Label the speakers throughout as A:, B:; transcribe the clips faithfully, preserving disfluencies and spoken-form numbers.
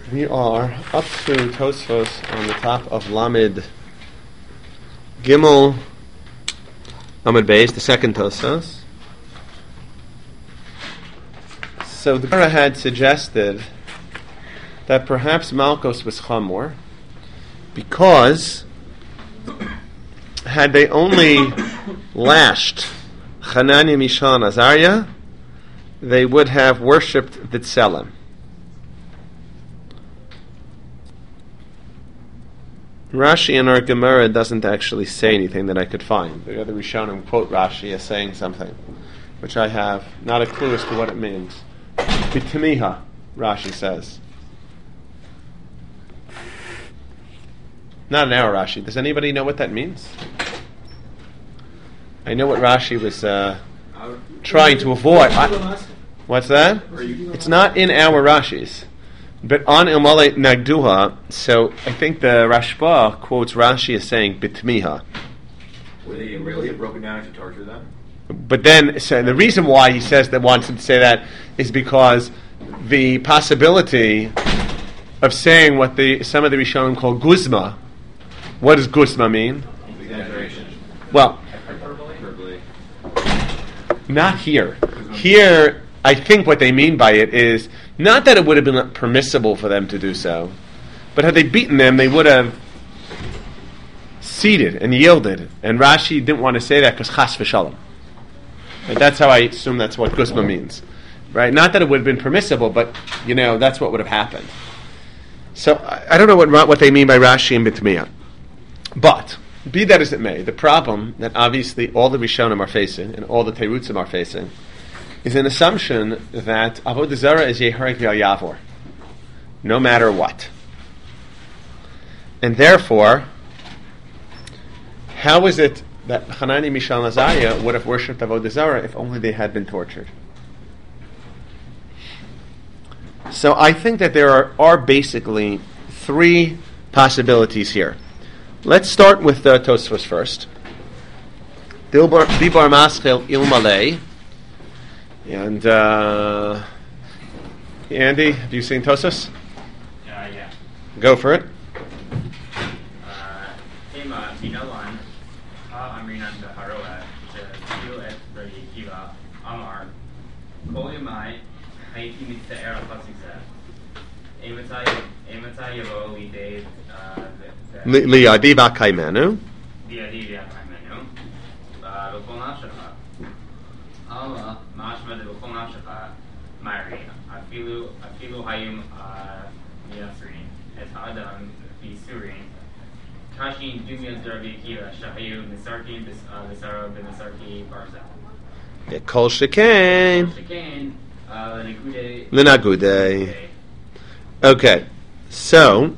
A: We are up to Tosfos on the top of Lamed Gimel Lamed Beis, the second Tosfos. So the Gemara had suggested that perhaps Malkos was Chamor because had they only lashed Hananiah, Mishael, and Azariah, they would have worshipped the Tselem. Rashi in our Gemara doesn't actually say anything that I could find. The other Rishonim quote Rashi as saying something, which I have not a clue as to what it means. Bitamiha, Rashi says. Not an hour Rashi. Does anybody know what that means? I know what Rashi was uh, trying to avoid. I, what's that? It's not in our Rashis. But on Ilmale Nagduha, so I think the Rashba quotes Rashi as saying Bitmiha.
B: Were they really broken down to torture them?
A: But then, so the reason why he says that wants to say that is because the possibility of saying what the some of the Rishonim call Guzma. What does Guzma mean?
B: Exaggeration.
A: Well,
B: Hyperbole.
A: not here. Here, I think what they mean by it is not that it would have been permissible for them to do so, but had they beaten them, they would have ceded and yielded. And Rashi didn't want to say that because chas v'shalom. And that's how I assume that's what Guzma means. Right? Not that it would have been permissible, but, you know, that's what would have happened. So, I, I don't know what what they mean by Rashi and Bitmiya. But, be that as it may, the problem that obviously all the Rishonim are facing, and all the Teirutzim are facing, is an assumption that Avodah Zarah is Yeharek V'Yavor, no matter what. And therefore, how is it that Hanani, Mishael, and Azariah would have worshipped Avodah Zarah if only they had been tortured? So I think that there are, are basically three possibilities here. Let's start with uh, Tosfos first. Dibar Maschel Ilmalei. And, uh, Andy, have you seen Tosfos?
C: Uh, yeah.
A: Go for it.
C: Tema Minalan, Ha Amrinan Beharoa, Jil et Rabbi Akiva, Amar, Kol Yamai, Haiti Mitza'er Pasisa, Ematai Yavo Lidei,
A: Li'adi V'Kaimenu.
C: Li'adi V'Kaimenu, V'Kol Nafshacha, Allah, Mashma de V'Kol Nafshacha, Mari, Afilu, Afilu Hayim, Yasrin, Et Ha'adam, V'Surin, Kashin Dumian Rabbi Akiva, Shahayu, Nisarki, Nisara, Nisarki, Barzal.
A: Kol Shekain.
C: Shekain, Lenagude.
A: Lenagude. Okay, so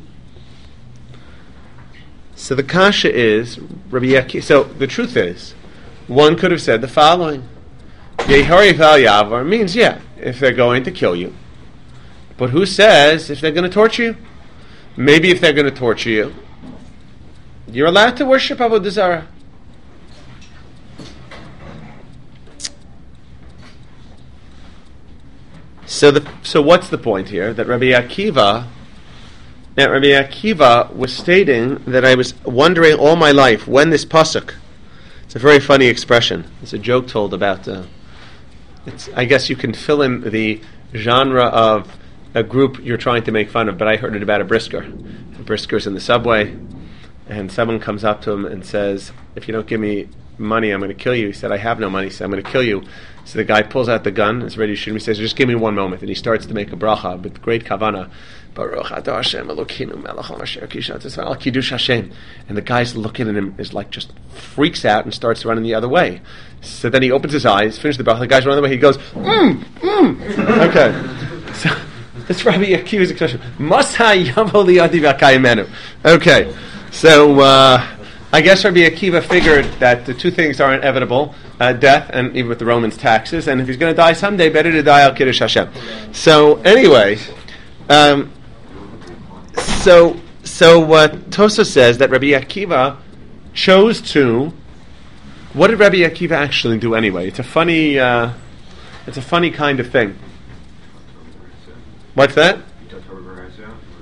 A: so the kasha is Rabbi Akiva. So the truth is, one could have said the following: Yehari Val Yavar means yeah, if they're going to kill you. But who says if they're going to torture you? Maybe if they're going to torture you, you're allowed to worship Avodah Zarah. So the so what's the point here? That Rabbi Akiva, that Rabbi Akiva was stating that I was wondering all my life when this pasuk. It's a very funny expression. It's a joke told about. Uh, it's I guess you can fill in the genre of a group you're trying to make fun of. But I heard it about a brisker. A brisker's in the subway. And someone comes up to him and says, if you don't give me money, I'm going to kill you. He said, I have no money, so I'm going to kill you. So the guy pulls out the gun, is ready to shoot him. He says, just give me one moment. And he starts to make a bracha with great kavana. Baruch atah Hashem Elokeinu melech haolam asher kishat Yisrael kiddush Hashem. And the guy's looking at him, is like just freaks out and starts running the other way. So then he opens his eyes, finishes the bracha, the guy's running the way, he goes, mmm, mmm. Okay. So that's Rabbi Akiva's expression. Masha yavo li'adi v'akayimenu. Okay. So, uh, I guess Rabbi Akiva figured that the two things are inevitable, uh, death and even with the Romans, taxes, and if he's going to die someday, better to die al Kiddush Hashem. So, anyway, um, so, so what Tosa says that Rabbi Akiva chose to, what did Rabbi Akiva actually do anyway? It's a funny, uh, it's a funny kind of thing. What's that?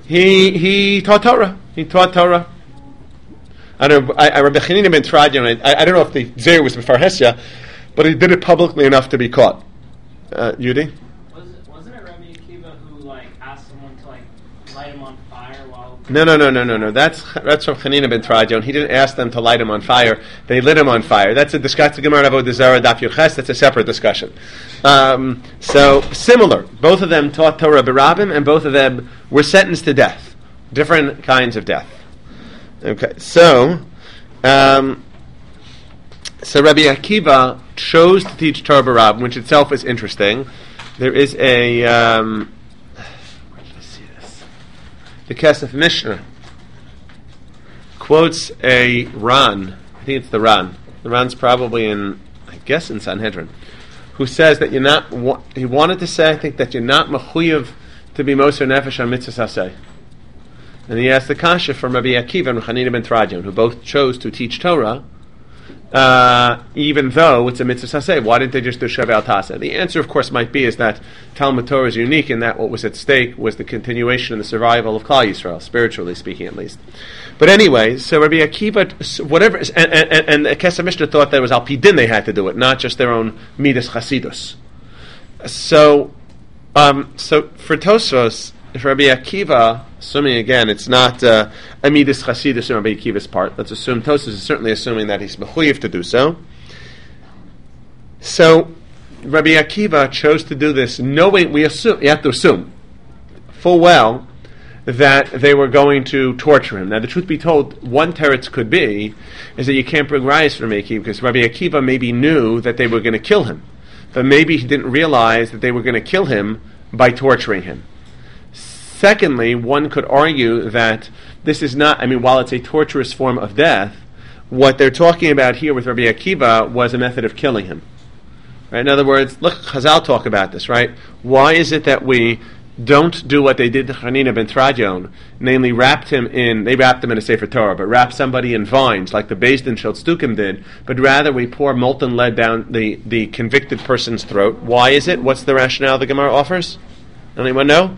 A: He he taught Torah. He taught Torah. I don't. I, I Rabbi Chanina ben Tradion. I, I don't know if the Zer was before Hesia, but he did it publicly enough to be caught. Uh, Yudi?
D: Was it, wasn't it Rabbi Akiva who like asked someone to like light him on fire while?
A: No, no, no, no, no, no. That's that's from Chanina ben Tradion. He didn't ask them to light him on fire. They lit him on fire. That's a discussion. Gemara Avodah Zarah Daf Yoches. That's a separate discussion. Um, so similar. Both of them taught Torah b'Rabim, and both of them were sentenced to death. Different kinds of death. Okay, so um, so Rabbi Akiva chose to teach Torah b'Rabim, which itself is interesting. There is a um, where did I see this? The Kesef Mishnah quotes a Ran. I think it's the Ran. The Ran's probably in, I guess, in Sanhedrin, who says that you're not. Wa- he wanted to say, I think, that you're not mechuyev to be moser nefesh on mitzvah saseh. And he asked the kasha from Rabbi Akiva and Chanina ben Tradion, who both chose to teach Torah, uh, even though it's a mitzvah saseh. Why didn't they just do Shevel Taseh? The answer, of course, might be is that Talmud Torah is unique in that what was at stake was the continuation and the survival of Klal Yisrael, spiritually speaking, at least. But anyway, so Rabbi Akiva, whatever, and, and, and the Kesef Mishnah thought that it was al pidin they had to do it, not just their own midas chasidus. So, um, so for Tosfos, if Rabbi Akiva, assuming again it's not uh, a midas chasidus on Rabbi Akiva's part, let's assume Tosfos is certainly assuming that he's mechuyev to do so. So Rabbi Akiva chose to do this, knowing we assume you have to assume full well that they were going to torture him. Now, the truth be told, one teretz could be is that you can't bring rayos from Rabbi Akiva because Rabbi Akiva maybe knew that they were going to kill him, but maybe he didn't realize that they were going to kill him by torturing him. Secondly, one could argue that this is not, I mean, while it's a torturous form of death, what they're talking about here with Rabbi Akiva was a method of killing him. Right? In other words, look, Chazal talk about this, right? Why is it that we don't do what they did to Chanina ben Tradion, namely wrapped him in, they wrapped him in a Sefer Torah, but wrapped somebody in vines like the Beis Din Shel Tzdukim did, but rather we pour molten lead down the, the convicted person's throat. Why is it? What's the rationale the Gemara offers? Anyone know?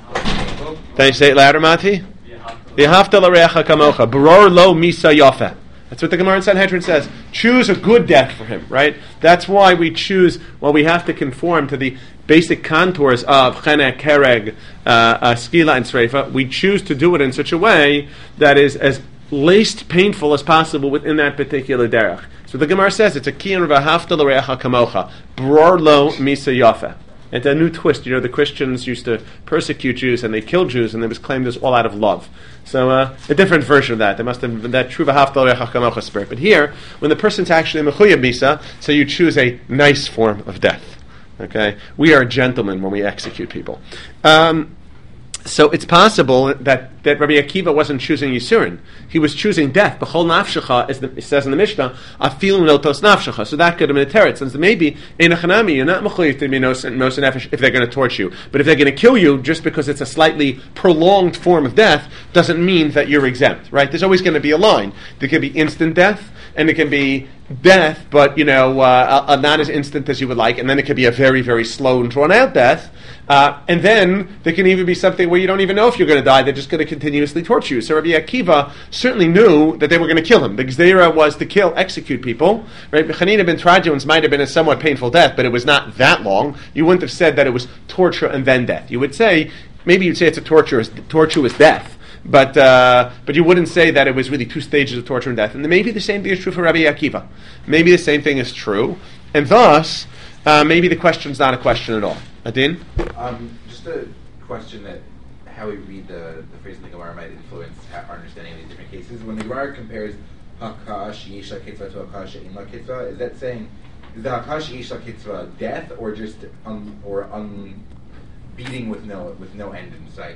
A: Can you say it louder, Mati? V'ahavta l'reacha kamocha, bror lo misa yafeh. That's what the Gemara in Sanhedrin says. Choose a good death for him, right? That's why we choose, well, we have to conform to the basic contours of chenek, kereg, uh, uh, skila, and sreifa. We choose to do it in such a way that is as least painful as possible within that particular derech. So the Gemara says it's a kiyan v'ahavta l'reacha kamocha, bror lo misa yafeh. It's a new twist. You know, the Christians used to persecute Jews and they killed Jews, and it was claimed as all out of love. So uh, a different version of that. There must have been that true v'ahavta spirit. But here, when the person's actually mechuyev misa, so you choose a nice form of death. Okay, we are gentlemen when we execute people. Um, so it's possible that, that Rabbi Akiva wasn't choosing Yisurin. He was choosing death. B'chol nafshecha, as the, it says in the Mishnah, afilu notos nafshecha. So that could have been a teretz. Since maybe in a chanami, you're not mechuyev to be nos nefesh if they're going to torture you. But if they're going to kill you, just because it's a slightly prolonged form of death, doesn't mean that you're exempt. Right? There's always going to be a line. There can be instant death, and it can be death, but you know, uh, uh, not as instant as you would like, and then it could be a very, very slow and drawn-out death. Uh, and then there can even be something where you don't even know if you're going to die; they're just going to continuously torture you. So Rabbi Akiva certainly knew that they were going to kill him. The gzeira was to kill, execute people. Right? Chanina ben Tradion's might have been a somewhat painful death, but it was not that long. You wouldn't have said that it was torture and then death. You would say, maybe you'd say it's a torturous, tortuous death. But uh, but you wouldn't say that it was really two stages of torture and death. And maybe the same thing is true for Rabbi Akiva. Maybe the same thing is true. And thus, uh, maybe the question's not a question at all. Adin?
E: Um, just a question that how we read the, the phrase in the Gemara might influence our understanding of these different cases. When the Gemara compares Hakash Yisha Kitzvah to Hakash She'in Kitzvah, is that saying, is the Hakash Yisha Kitzvah death or just un, or un, beating with no with no end in sight?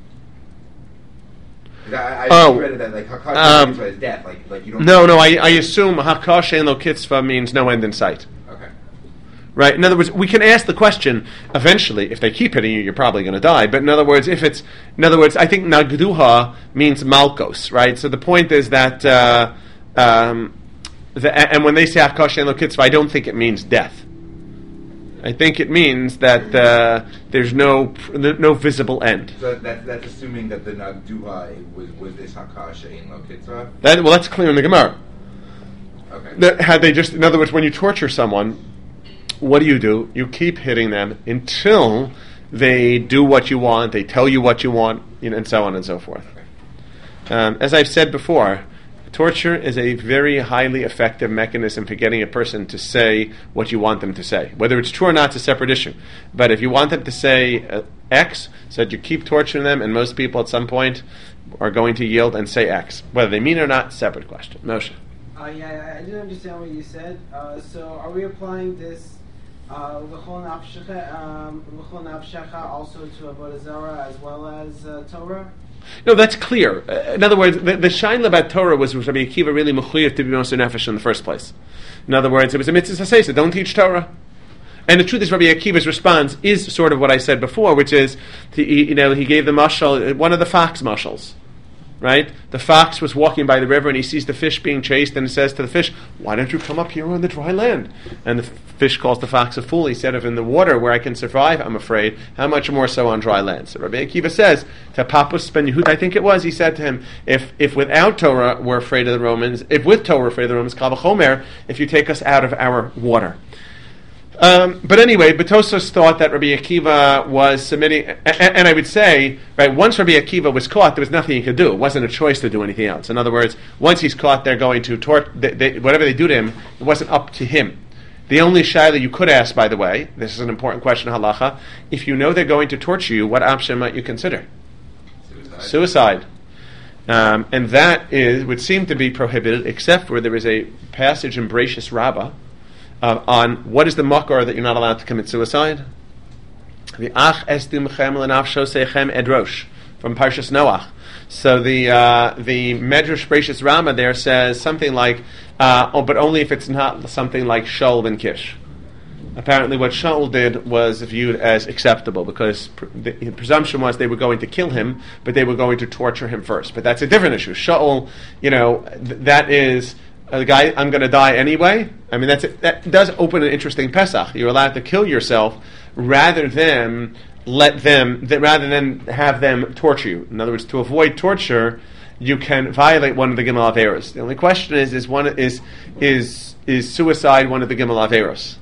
E: I, I
A: oh,
E: read that like Hakash
A: um,
E: Kitzvah is death, like like you don't.
A: No, no. I, I assume Hakash She'in Lo Kitzvah means no end in sight.
E: Okay.
A: Right. In other words, we can ask the question. Eventually, if they keep hitting you, you're probably going to die. But in other words, if it's, in other words, I think Nagduha means Malkos. Right. So the point is that, uh, um, the, and when they say Hakash She'in Lo Kitzvah, I don't think it means death. I think it means that uh, there's no no visible end.
E: So that's that's assuming that the Nagduha was was this Hakasha in Lo Kitzvah.
A: That, well, that's clear in the Gemara.
E: Okay.
A: That had they just, in other words, when you torture someone, what do you do? You keep hitting them until they do what you want, they tell you what you want, you know, and so on and so forth. Um, as I've said before, torture is a very highly effective mechanism for getting a person to say what you want them to say. Whether it's true or not, it's a separate issue. But if you want them to say uh, X, so that you keep torturing them, and most people at some point are going to yield and say X. Whether they mean it or not, separate question. Moshe.
F: Uh, yeah, I didn't understand what you said. Uh, so are we applying this uh, L'chol nafshecha um, L'chol nafshecha also to Avodah Zarah as well as uh, Torah?
A: No, that's clear. Uh, in other words, the, the shaila about Torah was was Rabbi Akiva really mechuyev to be Moser Nefesh in the first place. In other words, it was a mitzvah saseh, don't teach Torah. And the truth is, Rabbi Akiva's response is sort of what I said before, which is, he, you know, he gave the mashal, one of the fox mashals. Right? The fox was walking by the river and he sees the fish being chased and he says to the fish, why don't you come up here on the dry land? And the fish calls the fox a fool. He said, if in the water where I can survive, I'm afraid, how much more so on dry land? So Rabbi Akiva says, to Papus ben Yehud, I think it was, he said to him, if if without Torah we're afraid of the Romans, if with Torah we're afraid of the Romans, Kal v'chomer, if you take us out of our water. Um, but anyway, Betosos thought that Rabbi Akiva was submitting, and, and I would say, right, once Rabbi Akiva was caught, there was nothing he could do. It wasn't a choice to do anything else. In other words, once he's caught, they're going to tort, they, they, whatever they do to him, it wasn't up to him. The only shaila you could ask, by the way, this is an important question, halacha, if you know they're going to torture you, what option might you consider?
E: Suicide.
A: Suicide. Um, and that is would seem to be prohibited, except where there is a passage in Bereshis Rabbah, Uh, on what is the makar that you're not allowed to commit suicide. The ach estim chem lenafsho sechem edrosh from Parshas Noach. So the uh, the Medrash Bereshis Rabbah there says something like, uh, oh, but only if it's not something like Shaul ben Kish. Apparently, what Shaul did was viewed as acceptable because pr- the, the presumption was they were going to kill him, but they were going to torture him first. But that's a different issue. Shaul, you know, th- that is. The guy, I'm going to die anyway. I mean, that's it. That does open an interesting Pesach. You're allowed to kill yourself rather than let them, th- rather than have them torture you. In other words, to avoid torture, you can violate one of the Gimel Averos. The only question is: is one is is is suicide one of the Gimel Averos?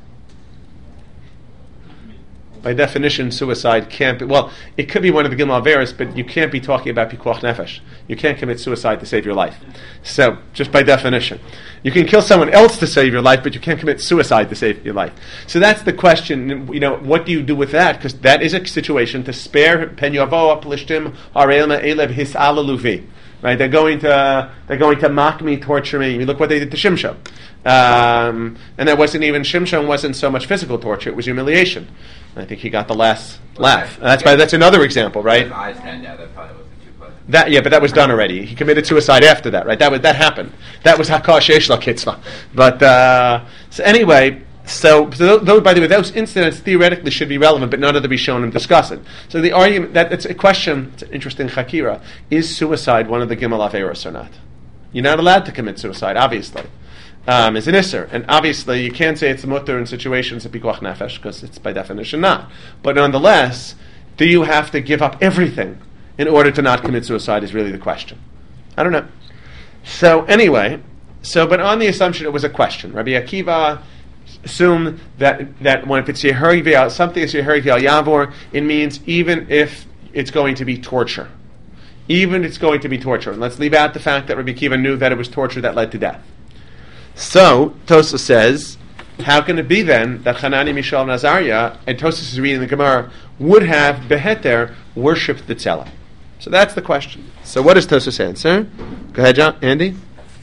A: By definition, suicide can't be. Well, it could be one of the Gimel Averos, but you can't be talking about Pikuach Nefesh. You can't commit suicide to save your life. So, just by definition, you can kill someone else to save your life, but you can't commit suicide to save your life. So that's the question. You know, what do you do with that? Because that is a situation to spare Pen Yavo Plishtim Arelma Elev Hisalaluvi. Right? They're going to they're going to mock me, torture me. You look what they did to Shimshon. Um, and that wasn't even Shimshon wasn't so much physical torture; it was humiliation. I think he got the last laugh.
E: Okay.
A: That's by, that's another example, right?
E: His eyes stand out. That probably wasn't too pleasant.
A: That yeah, but that was done already. He committed suicide after that, right? That was that happened. That was Hakash Yesh La Kitzvah. But uh, so anyway, so, so those, by the way, those incidents theoretically should be relevant, but none of them be shown and discussed. So the argument that it's a question, it's an interesting chakira: is suicide one of the Gimel Averos or not? You're not allowed to commit suicide, obviously. Um, is an isser, and obviously you can't say it's a mutter in situations of pikuach nefesh because it's by definition not. But nonetheless, do you have to give up everything in order to not commit suicide? Is really the question. I don't know. So anyway, so but on the assumption it was a question, Rabbi Akiva assumed that that when if it's yeheri v'al something is yeheri v'al yavor, it means even if it's going to be torture, even if it's going to be torture. And let's leave out the fact that Rabbi Akiva knew that it was torture that led to death. So, Tosa says, how can it be then that Hanani, Mishael, and Azariah, and Tosa is reading the Gemara, would have Beheter worshipped the Tzela? So that's the question. So what does Tosa's answer? Go ahead, John. Andy?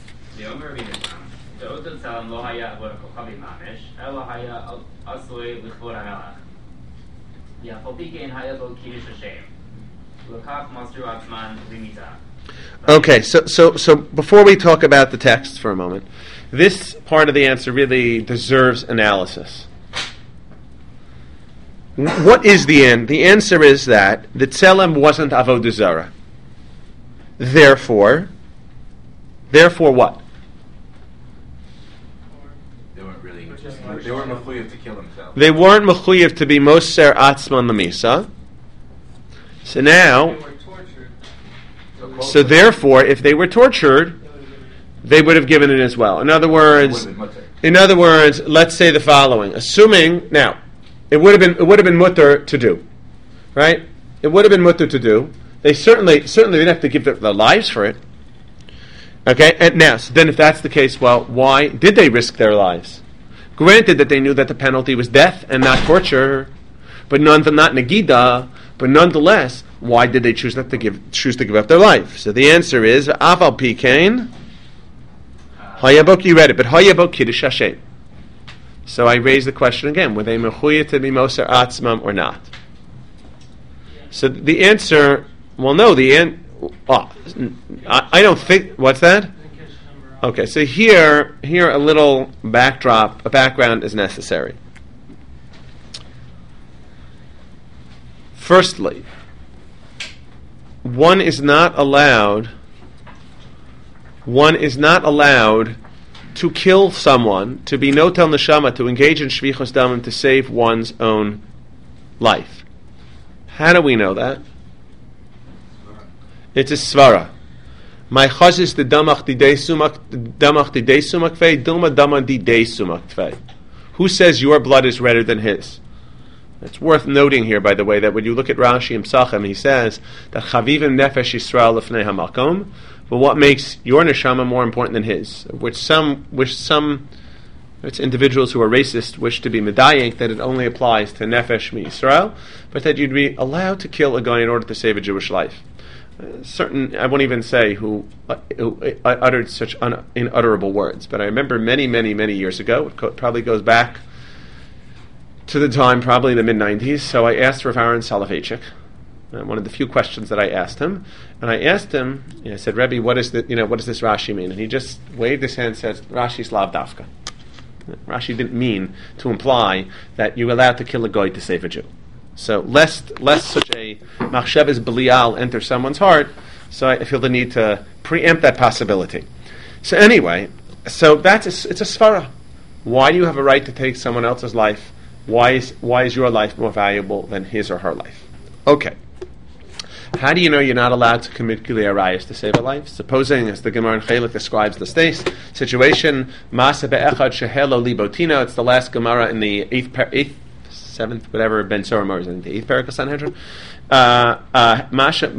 A: Okay, so so so before we talk about the text for a moment, this part of the answer really deserves analysis. What is the end? The answer is that the Tzelem wasn't Avodah Zarah. Therefore, therefore what?
E: They weren't really. They weren't mechuyev to kill themselves.
A: They weren't mechuyev to be moser atzman lemisa. So now,
D: They were tortured.
A: so therefore, if they were tortured, they would have given it as well. In other words, in other words, let's say the following: assuming now, it would have been it would have been mutter to do, right? It would have been mutter to do. They certainly certainly didn't have to give their, their lives for it. Okay, and now, so then if that's the case, well, why did they risk their lives? Granted that they knew that the penalty was death and not torture, but none not negida, but nonetheless, why did they choose not to give choose to give up their life? So the answer is Aval Pikain. Hayabok, you read it, but Hayabok Kiddush Hashem. So I raise the question again: were they mechuyev to be moser atzmam or not? So the answer, well, no. The an, oh, I, I don't think. What's that? Okay, so here, here a little backdrop, a background is necessary. Firstly, one is not allowed. One is not allowed to kill someone, to be notel neshama, to engage in shvichos damim, to save one's own life. How do we know that? It's a svara. My chazis the damach didei sumak damach didei sumak tvei dilma dama didei sumak tvei. Who says your blood is redder than his? It's worth noting here, by the way, that when you look at Rashi and Psachim, he says that chavivim nefesh Yisrael lefnei hamakom. But what makes your neshama more important than his? Which some, which some, it's individuals who are racist wish to be medayek that it only applies to nefesh mi Yisrael, but that you'd be allowed to kill a guy in order to save a Jewish life. Uh, certain, I won't even say who, uh, who uh, uttered such un- inutterable words, but I remember many, many, many years ago. It co- probably goes back to the time, probably in the mid nineties. So I asked Rav Aaron Soloveitchik, uh, one of the few questions that I asked him, and I asked him, you know, I said, Rebbe, what is the, you know, what does this Rashi mean? And he just waved his hand and said, Rashi's lav dafka. Rashi didn't mean to imply that you're allowed to kill a goy to save a Jew. So lest lest such a machshavas belial enter someone's heart, so I feel the need to preempt that possibility. So anyway, so that's a, it's a svara. Why do you have a right to take someone else's life? Why is why is your life more valuable than his or her life? Okay. How do you know you're not allowed to commit gilui arayos to save a life? Supposing, as the Gemara in Chelek describes the stace situation, Masa be'echad shehelo libotina. It's the last Gemara in the eighth, par- eighth, seventh, whatever Ben Soromar is in the eighth parak of Sanhedrin. Masa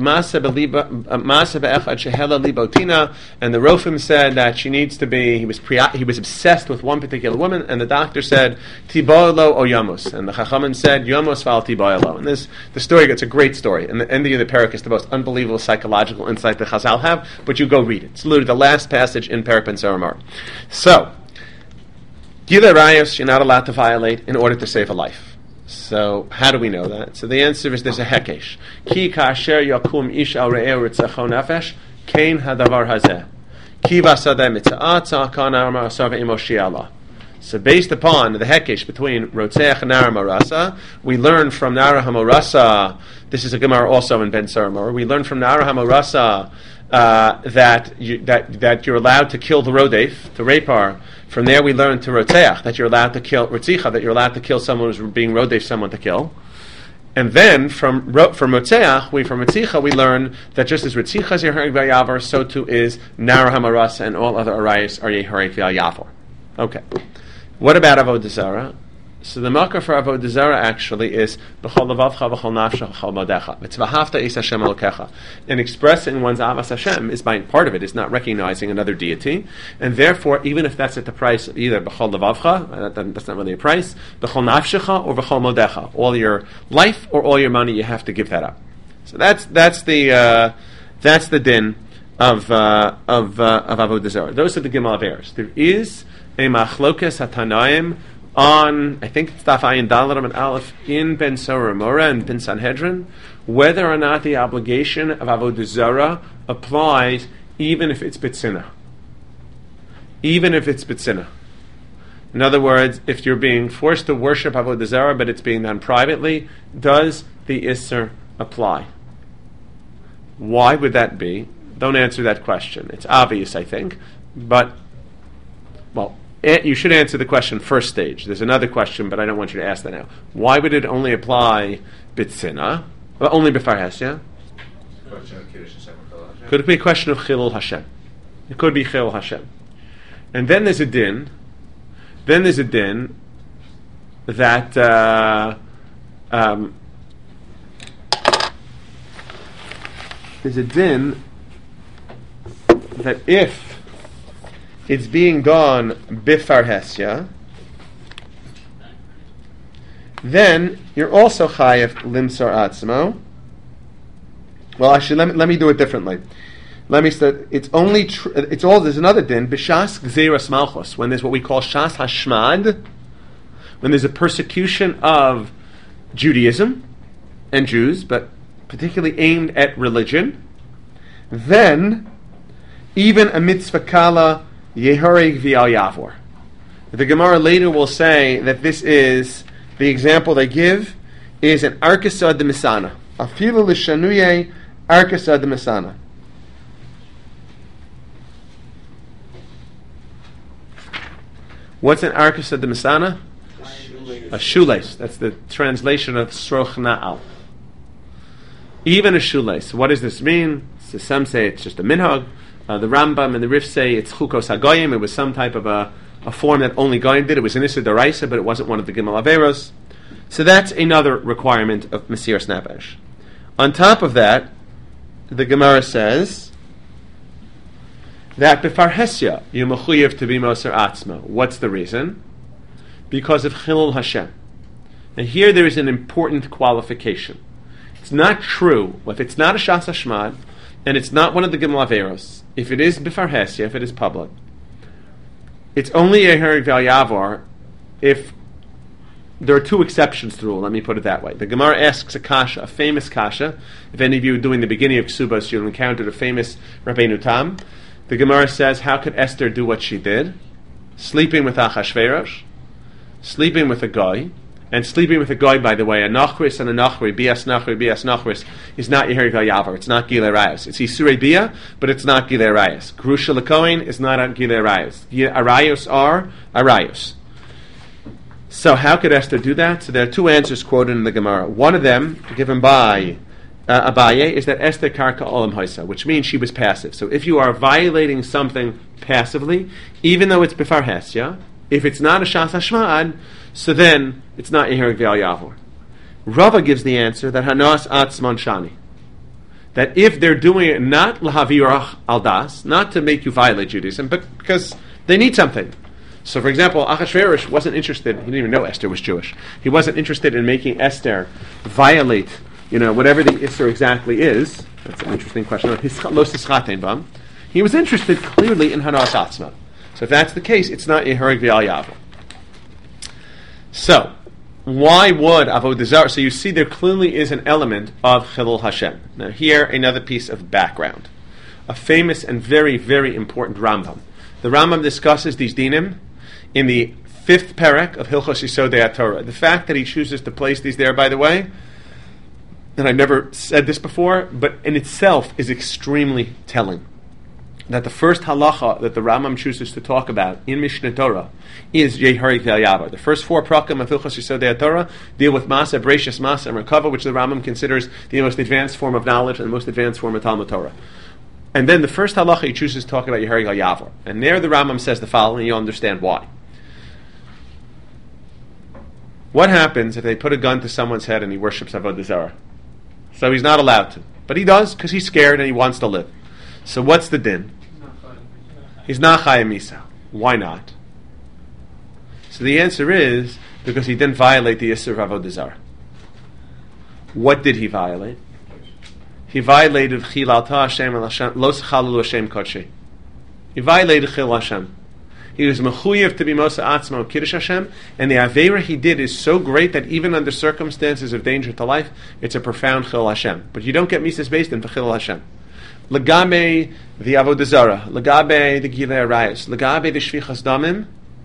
A: be'echad shehelo libotina, and the Rofim said that she needs to be. He was pre- he was obsessed with one particular woman, and the doctor said tiboyelo o yamos, and the Chachamim said yamos val tiboyelo. And this the story. It's a great story, and the ending of the parak is the most unbelievable psychological insight that Chazal have. But you go read it. It's literally the last passage in Parak Ben Soromar. So, gilui arayos you're not allowed to violate in order to save a life. So how do we know that? So the answer is there's a hekesh. Ki kasher yakum ish al re'eh ritzacho nefesh kein hadavar hazeh. Ki vasadeh mitza'at tza'akan arma asar ve'imo shi'ala. So based upon the hekesh between Rotzeach and Nara Marasa, we learn from Nara Hamorasa, this is a Gemara also in Ben Soromar, we learn from Nara Hamorasa uh, that, you, that, that you're allowed to kill the Rodef, to rape her. From there we learn to Rotzeach, that you're allowed to kill, Rotzicha, that you're allowed to kill someone who's being Rodef, someone to kill. And then from from Rotzeach, we from Rotzicha, we learn that just as Rotzicha is Yeharek V'Yavar, so too is Nara Hamarasa and all other Arayas are Yeharek V'Yavar. Okay. What about Avodah Zarah? So the makar for Avodah Zarah actually is b'chol levavcha v'chol nafsha v'chol modecha. V'tzvahafta is Hashem elokecha. And expressing one's avas Hashem is by part of it is not recognizing another deity, and therefore even if that's at the price of either b'chol levavcha, that, that's not really a price, b'chol nafshecha or b'chol modecha, all your life or all your money, you have to give that up. So that's that's the uh, that's the din of uh, of uh, of Avodah Zarah. Those are the Gimal Averos. There is a machlokes hatanaim on, I think it's Daf Ayin Dalaram and Aleph in Ben Soromar and Ben Sanhedrin, whether or not the obligation of Avodah Zarah applies even if it's B'tzina. Even if it's B'tzina. In other words, if you're being forced to worship Avodah Zarah but it's being done privately, does the Isser apply? Why would that be? Don't answer that question. It's obvious, I think, but, well, a- you should answer the question first stage. There's another question, but I don't want you to ask that now. Why would it only apply bitzina? Well, only b'farhesya?
E: Question of Kiddush Hashem or Chilul Hashem?
A: Could it be a question of Chilul Hashem? It could be Chilul Hashem. And then there's a din. Then there's a din that uh, um, there's a din that if it's being done bifarhesya, then you're also chayev limsar atzmo. Well, actually, let me, let me do it differently. Let me start. It's only. Tr- it's all. There's another din. B'shas gzeras malchus. When there's what we call shas hashmad, when there's a persecution of Judaism and Jews, but particularly aimed at religion, then even a mitzvah kala yeharig v'al yavor. The Gemara later will say that this is the example they give is an arkasa de misana. Afilu l'shanuye arkasa de misana. What's an arkasa de misana? A shoelace. That's the translation of sroch na'al. Even a shoelace. What does this mean? So some say it's just a minhag. Uh, the Rambam and the Rif say it's chukos hagoyim. It was some type of a, a form that only goyim did. It was an issa deraisa, but it wasn't one of the gimel averos. So that's another requirement of Mesiras Nefesh. On top of that, the Gemara says that b'farhesya you mechuyev to be moser atzma. What's the reason? Because of Chilul Hashem. And here there is an important qualification. It's not true, if it's not a Shas Hashmad, and it's not one of the Gimel Averos, if it is b'farhesya, if it is public, it's only a Herig Val Yavor if there are two exceptions to the rule, let me put it that way. The Gemara asks a kasha, a famous kasha. If any of you doing the beginning of Ksubas, you'll encounter a famous Rabbeinu Tam. The Gemara says, how could Esther do what she did? Sleeping with Achashverosh, sleeping with a guy, and sleeping with a guy, by the way, a nachris and a nachri, bias nachri, bias nachris, is not Yeher Yavar, it's not Gilei Rayos. It's Yisurei Bia, but it's not Gilei Rayos. Grusha Lekoin is not Gilei Rayos. Arayos are Arayos. So how could Esther do that? So there are two answers quoted in the Gemara. One of them, given by uh, Abaye, is that Esther karka olam haisa, which means she was passive. So if you are violating something passively, even though it's b'farhesya, if it's not a shas hashmad, so then it's not yeherig v'al yavor. Rava gives the answer that hanas atzman shani, that if they're doing it not lahavirach aldas, not to make you violate Judaism, but because they need something. So, for example, Achashverosh wasn't interested. He didn't even know Esther was Jewish. He wasn't interested in making Esther violate, you know, whatever the Isser exactly is. That's an interesting question. He was interested clearly in Hanas Atzma. So, if that's the case, it's not Yeharig V'al Yavor. So, why would Avodah Zarah? So, you see, there clearly is an element of Chilul Hashem. Now, here another piece of background. A famous and very, very important Rambam. The Rambam discusses these dinim in the fifth parak of Hilchos Yisodei HaTorah. The fact that he chooses to place these there, by the way, and I've never said this before, but in itself is extremely telling. That the first halacha that the Rambam chooses to talk about in Mishneh Torah is Yeharik V'al Yavor. The first four prakim of Hilchos Yisodei HaTorah deal with Masa, Breishis, Masa, and Merkava, which the Rambam considers the most advanced form of knowledge and the most advanced form of Talmud Torah. And then the first halacha he chooses to talk about Yeharig V'al Yavor. And there the Rambam says the following, and you'll understand why. What happens if they put a gun to someone's head and he worships Avodah Zarah? So he's not allowed to. But he does because he's scared and he wants to live. So what's the din? He's not Chayim Misa. Why not? So the answer is because he didn't violate the Isser of Avodah Zarah. What did he violate? He violated Chilalta Hashem and Hashem Los Chalalu Hashem Kodesh. He violated Chil Hashem. He was mechuyev to be Mosa Atzma Kiddush Hashem, and the Aveira he did is so great that even under circumstances of danger to life, it's a profound Chil Hashem. But you don't get Mises based in Chil Hashem. Legabe the Avodah Zarah, legabe the Gilei Arayos, legabe the Shvichas Damim,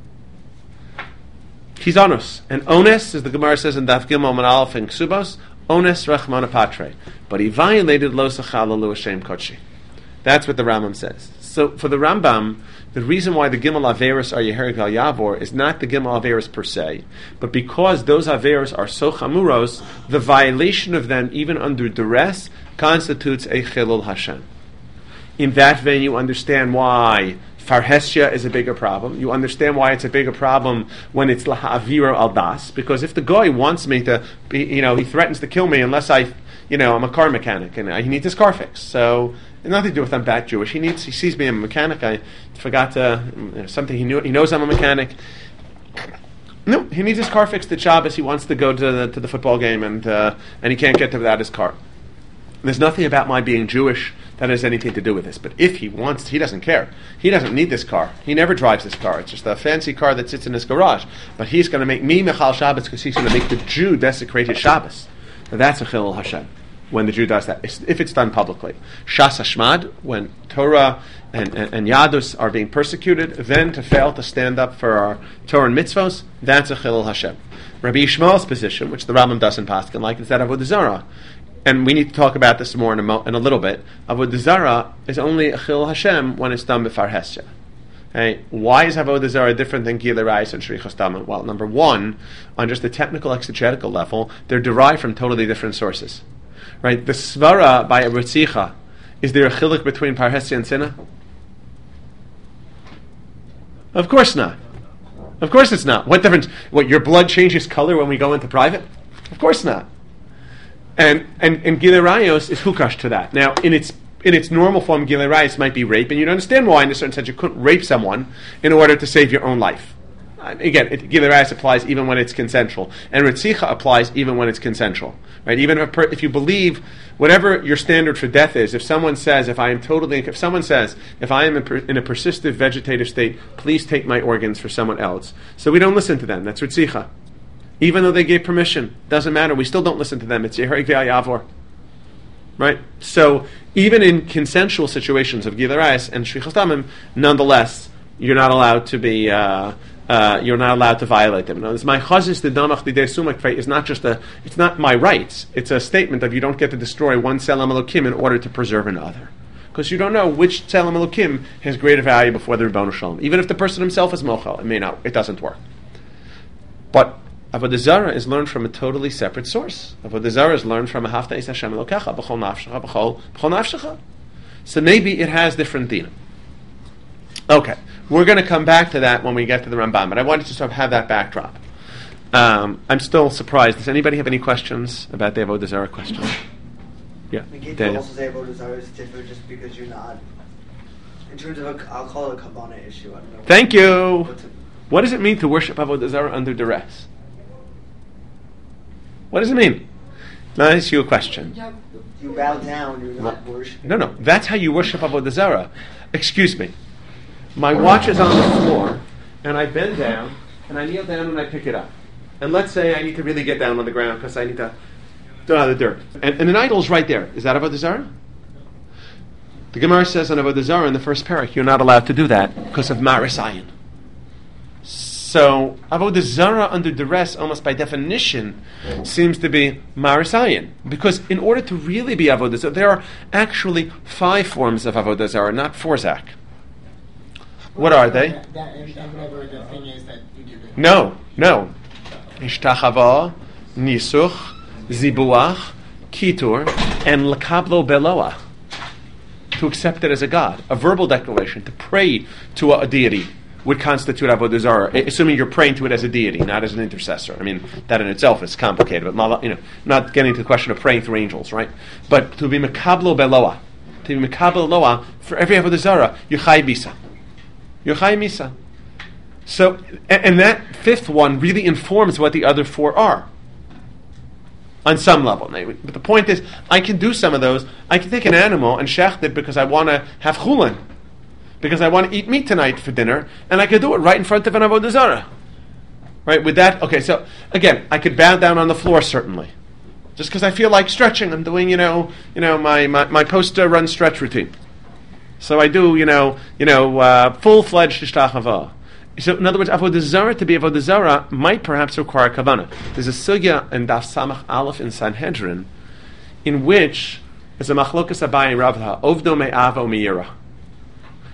A: he's onus. And onus, as the Gemara says in Daf Gimel Amud Aleph in Ksubos, onus rachmana patre. But he violated Lo Sachalalu Hashem Kodesh. That's what the Rambam says. So for the Rambam, the reason why the Gimel Averis are Yeherik Al Yavor is not the Gimel Averis per se, but because those Averis are so chamuros, the violation of them, even under duress, constitutes a Chilul Hashem. In that vein, you understand why Farhesya is a bigger problem. You understand why it's a bigger problem when it's Laha'avira Al Das, because if the guy wants me to, be, you know, he threatens to kill me unless I, you know, I'm a car mechanic and he needs his car fixed. So, it's nothing to do with I'm bad Jewish. He needs, he sees me I'm a mechanic. I forgot to, you know, something he knew, he knows I'm a mechanic. No, he needs his car fixed at Shabbos. He wants to go to the, to the football game and, uh, and he can't get there without his car. There's nothing about my being Jewish that has anything to do with this. But if he wants, he doesn't care. He doesn't need this car. He never drives this car. It's just a fancy car that sits in his garage. But he's going to make me Mechal Shabbos because he's going to make the Jew desecrate his Shabbos. Now that's a Chilul Hashem when the Jew does that, if it's done publicly. Shas Hashmad, when Torah and, and, and Yadus are being persecuted, then to fail to stand up for our Torah and mitzvos, that's a Chilul Hashem. Rabbi Yishmael's position, which the Rambam doesn't paskin like, is that of Avodah Zarah. And we need to talk about this more in a, mo- in a little bit. Avodah Zarah is only a Chilul Hashem when it's done b'far hesya. Okay? Why is Avodah Zarah different than Gilui Rayos and Shrichas Damim? Well, number one, on just the technical exegetical level, they're derived from totally different sources. Right? The Svara by a Ritzicha, is there a chiluk between par hesya and sinna? Of course not. Of course it's not. What difference? What, your blood changes color when we go into private? Of course not. And and and Gilui Rayos is hukash to that. Now, in its in its normal form, Gilui Rayos might be rape, and you'd understand why, in a certain sense, you couldn't rape someone in order to save your own life. Uh, again, it, Gilui Rayos applies even when it's consensual, and Ritzicha applies even when it's consensual. Right? Even if, per, if you believe whatever your standard for death is, if someone says, if I am totally, if someone says, if I am in, per, in a persistent vegetative state, please take my organs for someone else. So we don't listen to them. That's Ritzicha. Even though they gave permission, doesn't matter. We still don't listen to them. It's Yeherik Ve'al Yavor. Right? So, even in consensual situations of Gilui Rayos and Shrichas Damim, nonetheless, you're not allowed to be, uh, uh, you're not allowed to violate them. Now, this my chazis the damach the sumak is not just a, it's not my rights. It's a statement of you don't get to destroy one Tzelem Elokim in order to preserve another. Because you don't know which Tzelem Elokim has greater value before the Ribono Shalom. Even if the person himself is mochel, it may not, it doesn't work. But Avodah Zarah is learned from a totally separate source. Avodah Zarah is learned from a Hafta Es Hashem Elokecha b'chol nafshecha b'chol b'chol nafshecha. So maybe it has different dinim. Okay, we're going to come back to that when we get to the Rambam, but I wanted to sort of have that backdrop. Um, I'm still surprised. Does anybody have any questions about the Avodah Zarah question? Yeah,
G: We get to
A: Daniel.
G: also say Avodah Zarah is different just because you're not, in terms of a, I'll call it a Kabbana issue. I don't know.
A: Thank you.
G: What to-
A: What does it mean to worship Avodah Zarah under duress? What does it mean? Now, I'll ask you a question.
G: You bow down, you're not worshiping.
A: No, no. That's how you worship Avodah Zarah. Excuse me. My watch is on the floor, and I bend down, and I kneel down, and I pick it up. And let's say I need to really get down on the ground because I need to do out of the dirt. And, and an idol's right there. Is that Avodah Zarah? The Gemara says on Avodah Zarah in the first parak, you're not allowed to do that because of Maris Ayin. So, Avodah Zarah under duress, almost by definition, seems to be Maris Ayin. Because in order to really be Avodah Zarah, there are actually five forms of Avodah Zarah, not four, Zach. What are they?
H: That, that, and, and whatever the thing is that you do. The
A: No, no. Ishtachava, Nisuch, Zibuach, Kitur, and Lakablo Beloa. To accept it as a god. A verbal declaration, to pray to a, a deity, would constitute Avodah Zarah, assuming you're praying to it as a deity, not as an intercessor. I mean, that in itself is complicated, but you know, not getting to the question of praying through angels, right? But to be Mekablo Beloa, to be Mekablo Beloa, for every Avodah Zarah, you're Chai Bisa. You're Chai Misa. So, and, and that fifth one really informs what the other four are. On some level. But the point is, I can do some of those. I can take an animal and shecht it because I want to have chulin. Because I want to eat meat tonight for dinner, and I could do it right in front of an Avodah Zarah. Right, with that, okay, so, again, I could bow down on the floor, certainly. Just because I feel like stretching. I'm doing, you know, you know, my, my, my post-run stretch routine. So I do, you know, you know, uh, full-fledged ishtachava. So, in other words, Avodah Zarah, to be Avodah Zarah, might perhaps require kavanah. There's a sugya in Daf Samach Aleph in Sanhedrin, in which, it's a machlokas Abai and Ravha, ovdo me'ava o me'ira.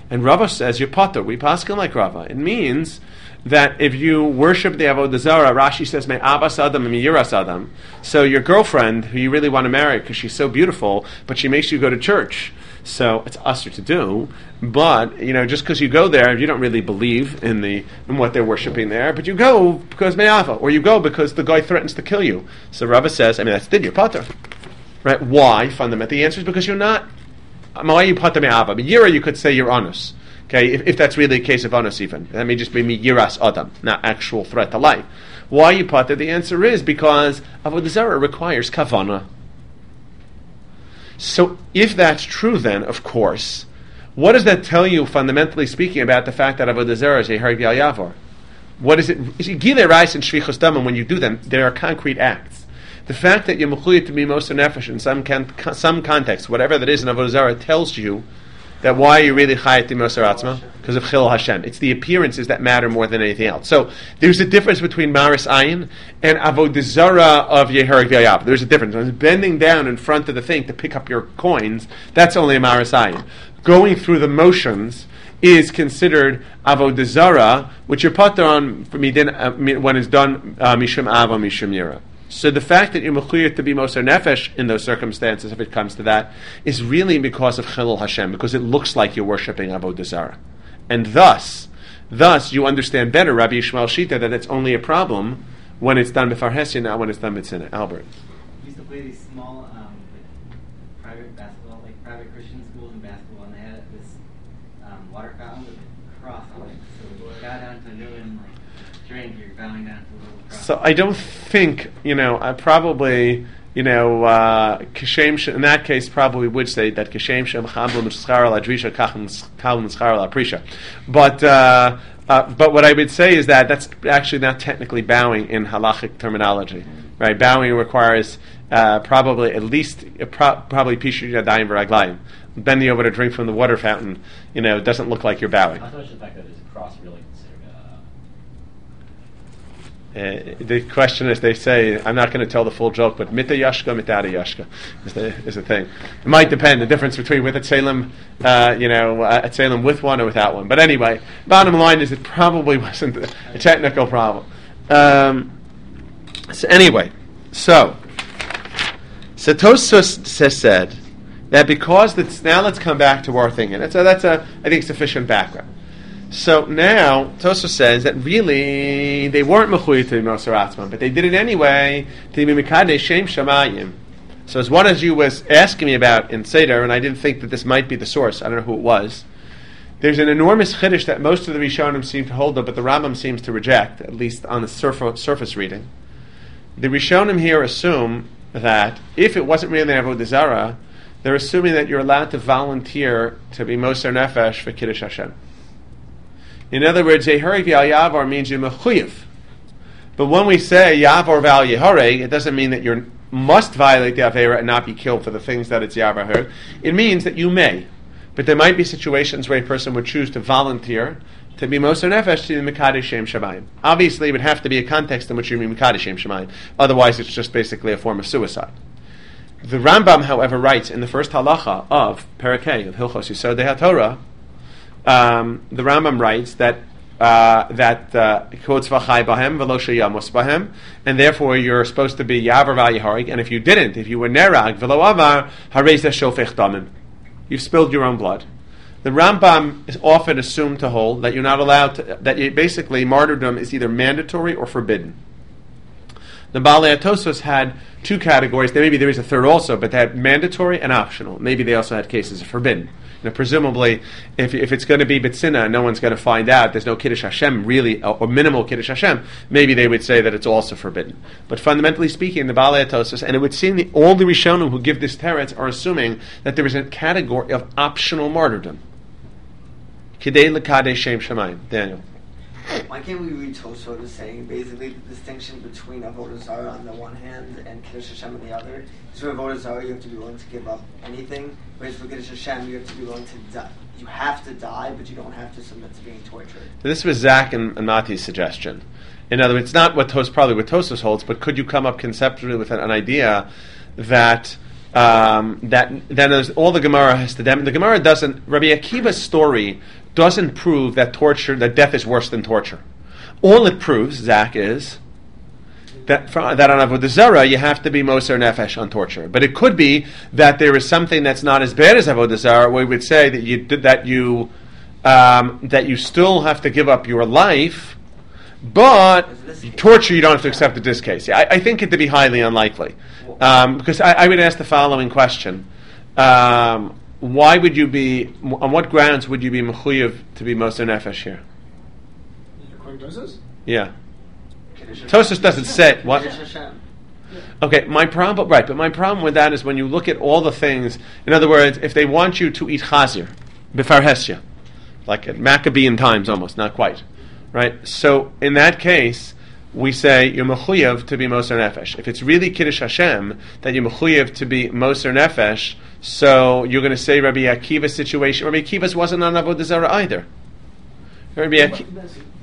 A: And Rava says, you're potter. We paskin like Rava. It means that if you worship the Avodah Zarah, Rashi says, "Me Abbas Adam and me Yiras Adam." So your girlfriend, who you really want to marry because she's so beautiful, but she makes you go to church. So it's usher to do, but you know, just because you go there, you don't really believe in the in what they're worshiping there. But you go because me'ava, or you go because the guy threatens to kill you. So Rava says, I mean, that's did your potter, right? Why? Fundamentally, the answer is because you're not. Why are you potter me'ava? But yira, you could say you're honest. Okay, if, if that's really a case of honest, even that may just be me yiras adam, not actual threat to life. Why are you potter? The answer is because avodah zarah requires kavana. So if that's true, then, of course, what does that tell you, fundamentally speaking, about the fact that Avodah Zarah is a Hareg V'al Yavor? What is it? Gilei Rais and Shvichos Damim, when you do them, they are concrete acts. The fact that you're mechuyet to be Moser Nefesh in some can, some context, whatever that is in Avodah Zarah, tells you that why are you really chayet to Moser Atzma? Because of Chil Hashem. It's the appearances that matter more than anything else. So there's a difference between Maris Ayin and Avodah Zarah of Yehareg V'Yav. There's a difference. When bending down in front of the thing to pick up your coins, that's only a Maris Ayin. Going through the motions is considered Avodah Zarah, which you're put on when it's done uh, Mishum Ava, Mishum Yira. So the fact that you're mechuyet to be Moser Nefesh in those circumstances, if it comes to that, is really because of Chilul Hashem, because it looks like you're worshipping Avodah Zarah. And thus, thus you understand better, Rabbi Yishmael Shita, that it's only a problem when it's done b'far Hesed, not when it's done b'tzina. Albert.
I: We used to play these small um, like private basketball, like private Christian schools in basketball, and they had this um, water fountain with a cross on it. So you got down to a million, like, drink, you're bowing down to a little cross.
A: So I don't think, you know, I probably, you know, uh, Kishem in that case probably would say that Kishem Shem Chamblum Schara Ladrisha Kachem Schara Laprisha. But uh, uh, but what I would say is that that's actually not technically bowing in halachic terminology, right? Bowing requires uh, probably at least uh, pro- probably Pishu Yadayim V'Raglayim. Bending over to drink from the water fountain, you know, doesn't look like you're bowing.
B: I thought the fact that it's a cross really considered. Uh,
A: Uh, the question is, they say, I'm not going to tell the full joke, but mita yashka, mitata yashka is the is the thing. It might depend the difference between with a tzelem, uh, you know, uh, a tzelem with one or without one. But anyway, bottom line is it probably wasn't a technical problem. Um, so anyway, so so Tosfos says said that because that's, now let's come back to our thing, and that's a, that's a I think sufficient background. So now, Tosfos says that really they weren't mechuyet to Moser Atzma, but they did it anyway to be Mikadei Shem Shamayim. So as one as you was asking me about in Seder, and I didn't think that this might be the source, I don't know who it was, there's an enormous chiddush that most of the Rishonim seem to hold up, but the Rambam seems to reject, at least on the surf- surface reading. The Rishonim here assume that if it wasn't really an Avodah Zarah, they're assuming that you're allowed to volunteer to be Moser Nefesh for Kiddush Hashem. In other words, Yehareg V'al Yavar means you're mechuyev. But when we say Yavar V'al Yehareg, it doesn't mean that you must violate the Avera and not be killed for the things that it's Yavar Her. It means that you may. But there might be situations where a person would choose to volunteer to be Moser Nefesh to the Mekadesh Shem Shamayim. Obviously, it would have to be a context in which you be Mekadesh Shem Shamayim. Otherwise, it's just basically a form of suicide. The Rambam, however, writes in the first halacha of Parakeh, of Hilchos Yisodei HaTorah, Um, the Rambam writes that uh, that quotes v'chai bahem v'lo sheyamos bahem, and therefore you're supposed to be yavar v'ayiharig. And if you didn't, if you were nerag v'lo avar hareza shofech damim, you've spilled your own blood. The Rambam is often assumed to hold that you're not allowed to. That you, basically martyrdom is either mandatory or forbidden. The Baalei Tosfos had two categories. Maybe there is a third also, but they had mandatory and optional. Maybe they also had cases of forbidden. You know, presumably, if if it's going to be B'tzina, no one's going to find out, there's no Kiddush Hashem, really, or minimal Kiddush Hashem, maybe they would say that it's also forbidden. But fundamentally speaking, the Baalei Tosfos, and it would seem that all the Rishonim who give this teretz are assuming that there is a category of optional martyrdom. Kidei l'kadei Shem Shamayim. Daniel.
G: Why can't we read Tosfos as saying basically the distinction between Avodah Zarah on the one hand and Kiddush Hashem on the other? So for Avodah Zarah, you have to be willing to give up anything, whereas for Kiddush Hashem, you have to be willing to die. You have to die, but you don't have to submit to being tortured.
A: This was Zach and, and Mati's suggestion. In other words, it's not what Tos, probably what Tosfos holds, but could you come up conceptually with an, an idea that Um, that then there's, all the Gemara has to dem- the Gemara doesn't. Rabbi Akiva's story doesn't prove that torture, that death is worse than torture. All it proves, Zach, is that for, that on Avodah Zarah you have to be Moser Nefesh on torture. But it could be that there is something that's not as bad as Avodah Zarah, where we would say that you did that you um, that you still have to give up your life. But torture, you don't have to accept in this case. I, I think it to be highly unlikely. Um, because I, I would ask the following question. Um, why would you be, on what grounds would you be mechuyev to be Moser Nefesh here?
H: According to Tosos?
A: Yeah. Tosos doesn't say, what? Okay, my problem, right, but my problem with that is when you look at all the things, in other words, if they want you to eat chazir, b'farhesya, like at Maccabean times almost, not quite. Right, so in that case, we say you're mechuyev to be Moser Nefesh. If it's really Kiddush Hashem that you're mechuyev to be Moser Nefesh, so you're going to say Rabbi Akiva's situation. Rabbi Akiva's wasn't on Avodah Zarah either. Rabbi Akiva.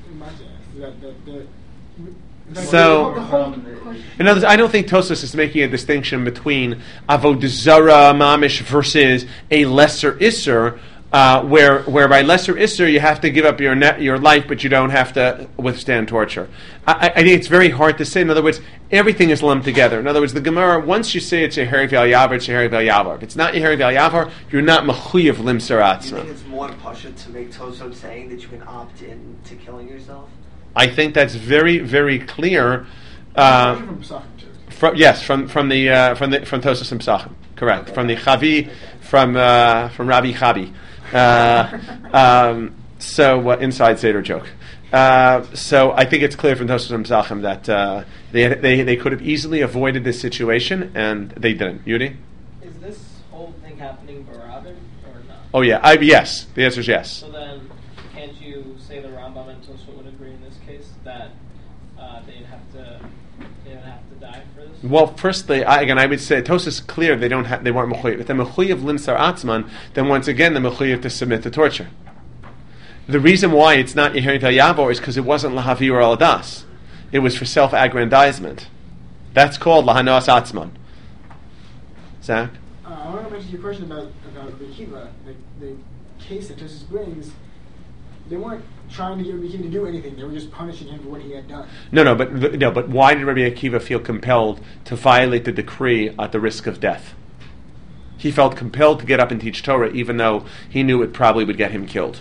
A: So, in other words, I don't think Tosfos is making a distinction between Avodah Zarah mamish versus a lesser isser. Uh, where, where by lesser isser you have to give up your ne- your life, but you don't have to withstand torture. I, I think it's very hard to say. In other words, everything is lumped together. In other words, the Gemara, once you say it's Yeheri V'al Yavar, it's Yeheri V'al Yavar. If it's not Yeheri V'al Yavar, you're not mechuyev limser atzma.
G: Do you think it's more pasha to make Tosot saying that you can opt in to killing yourself?
A: I think that's very, very clear. Uh,
H: from Pesachim,
A: from, yes, from from the uh, from the from Tosas and Pesachim, correct. Okay. From the Chavi, from uh, from Rabbi Chavi. Uh, um, so uh, inside Seder joke. Uh, so I think it's clear from Tosfos and Pesachim that uh, they, they they could have easily avoided this situation, and they didn't. Yudi?
D: Is this whole thing happening Barabin or not?
A: Oh yeah, I, yes. The answer is yes.
D: So then, can't you say the Rambam and Tosfos would agree in this case that uh, they'd have to they would have to die for this?
A: Well, firstly, I, again, I would say Tosfos is clear they don't have they weren't mechuyev. If they're mechuyev limsar atzman, then once again they're mechuyev to submit to torture. The reason why it's not Yeheri V'al Yavar is because it wasn't lahavir or aladas. It was for self-aggrandizement. That's called lahanos atzman. Zach?
H: Uh, I want to mention your question about about Rabbi Akiva. The, the case that Tosfos brings, they weren't trying to get Rabbi Akiva to do anything. They were just punishing him for what he had done.
A: No, no, but no, but why did Rabbi Akiva feel compelled to violate the decree at the risk of death? He felt compelled to get up and teach Torah, even though he knew it probably would get him killed.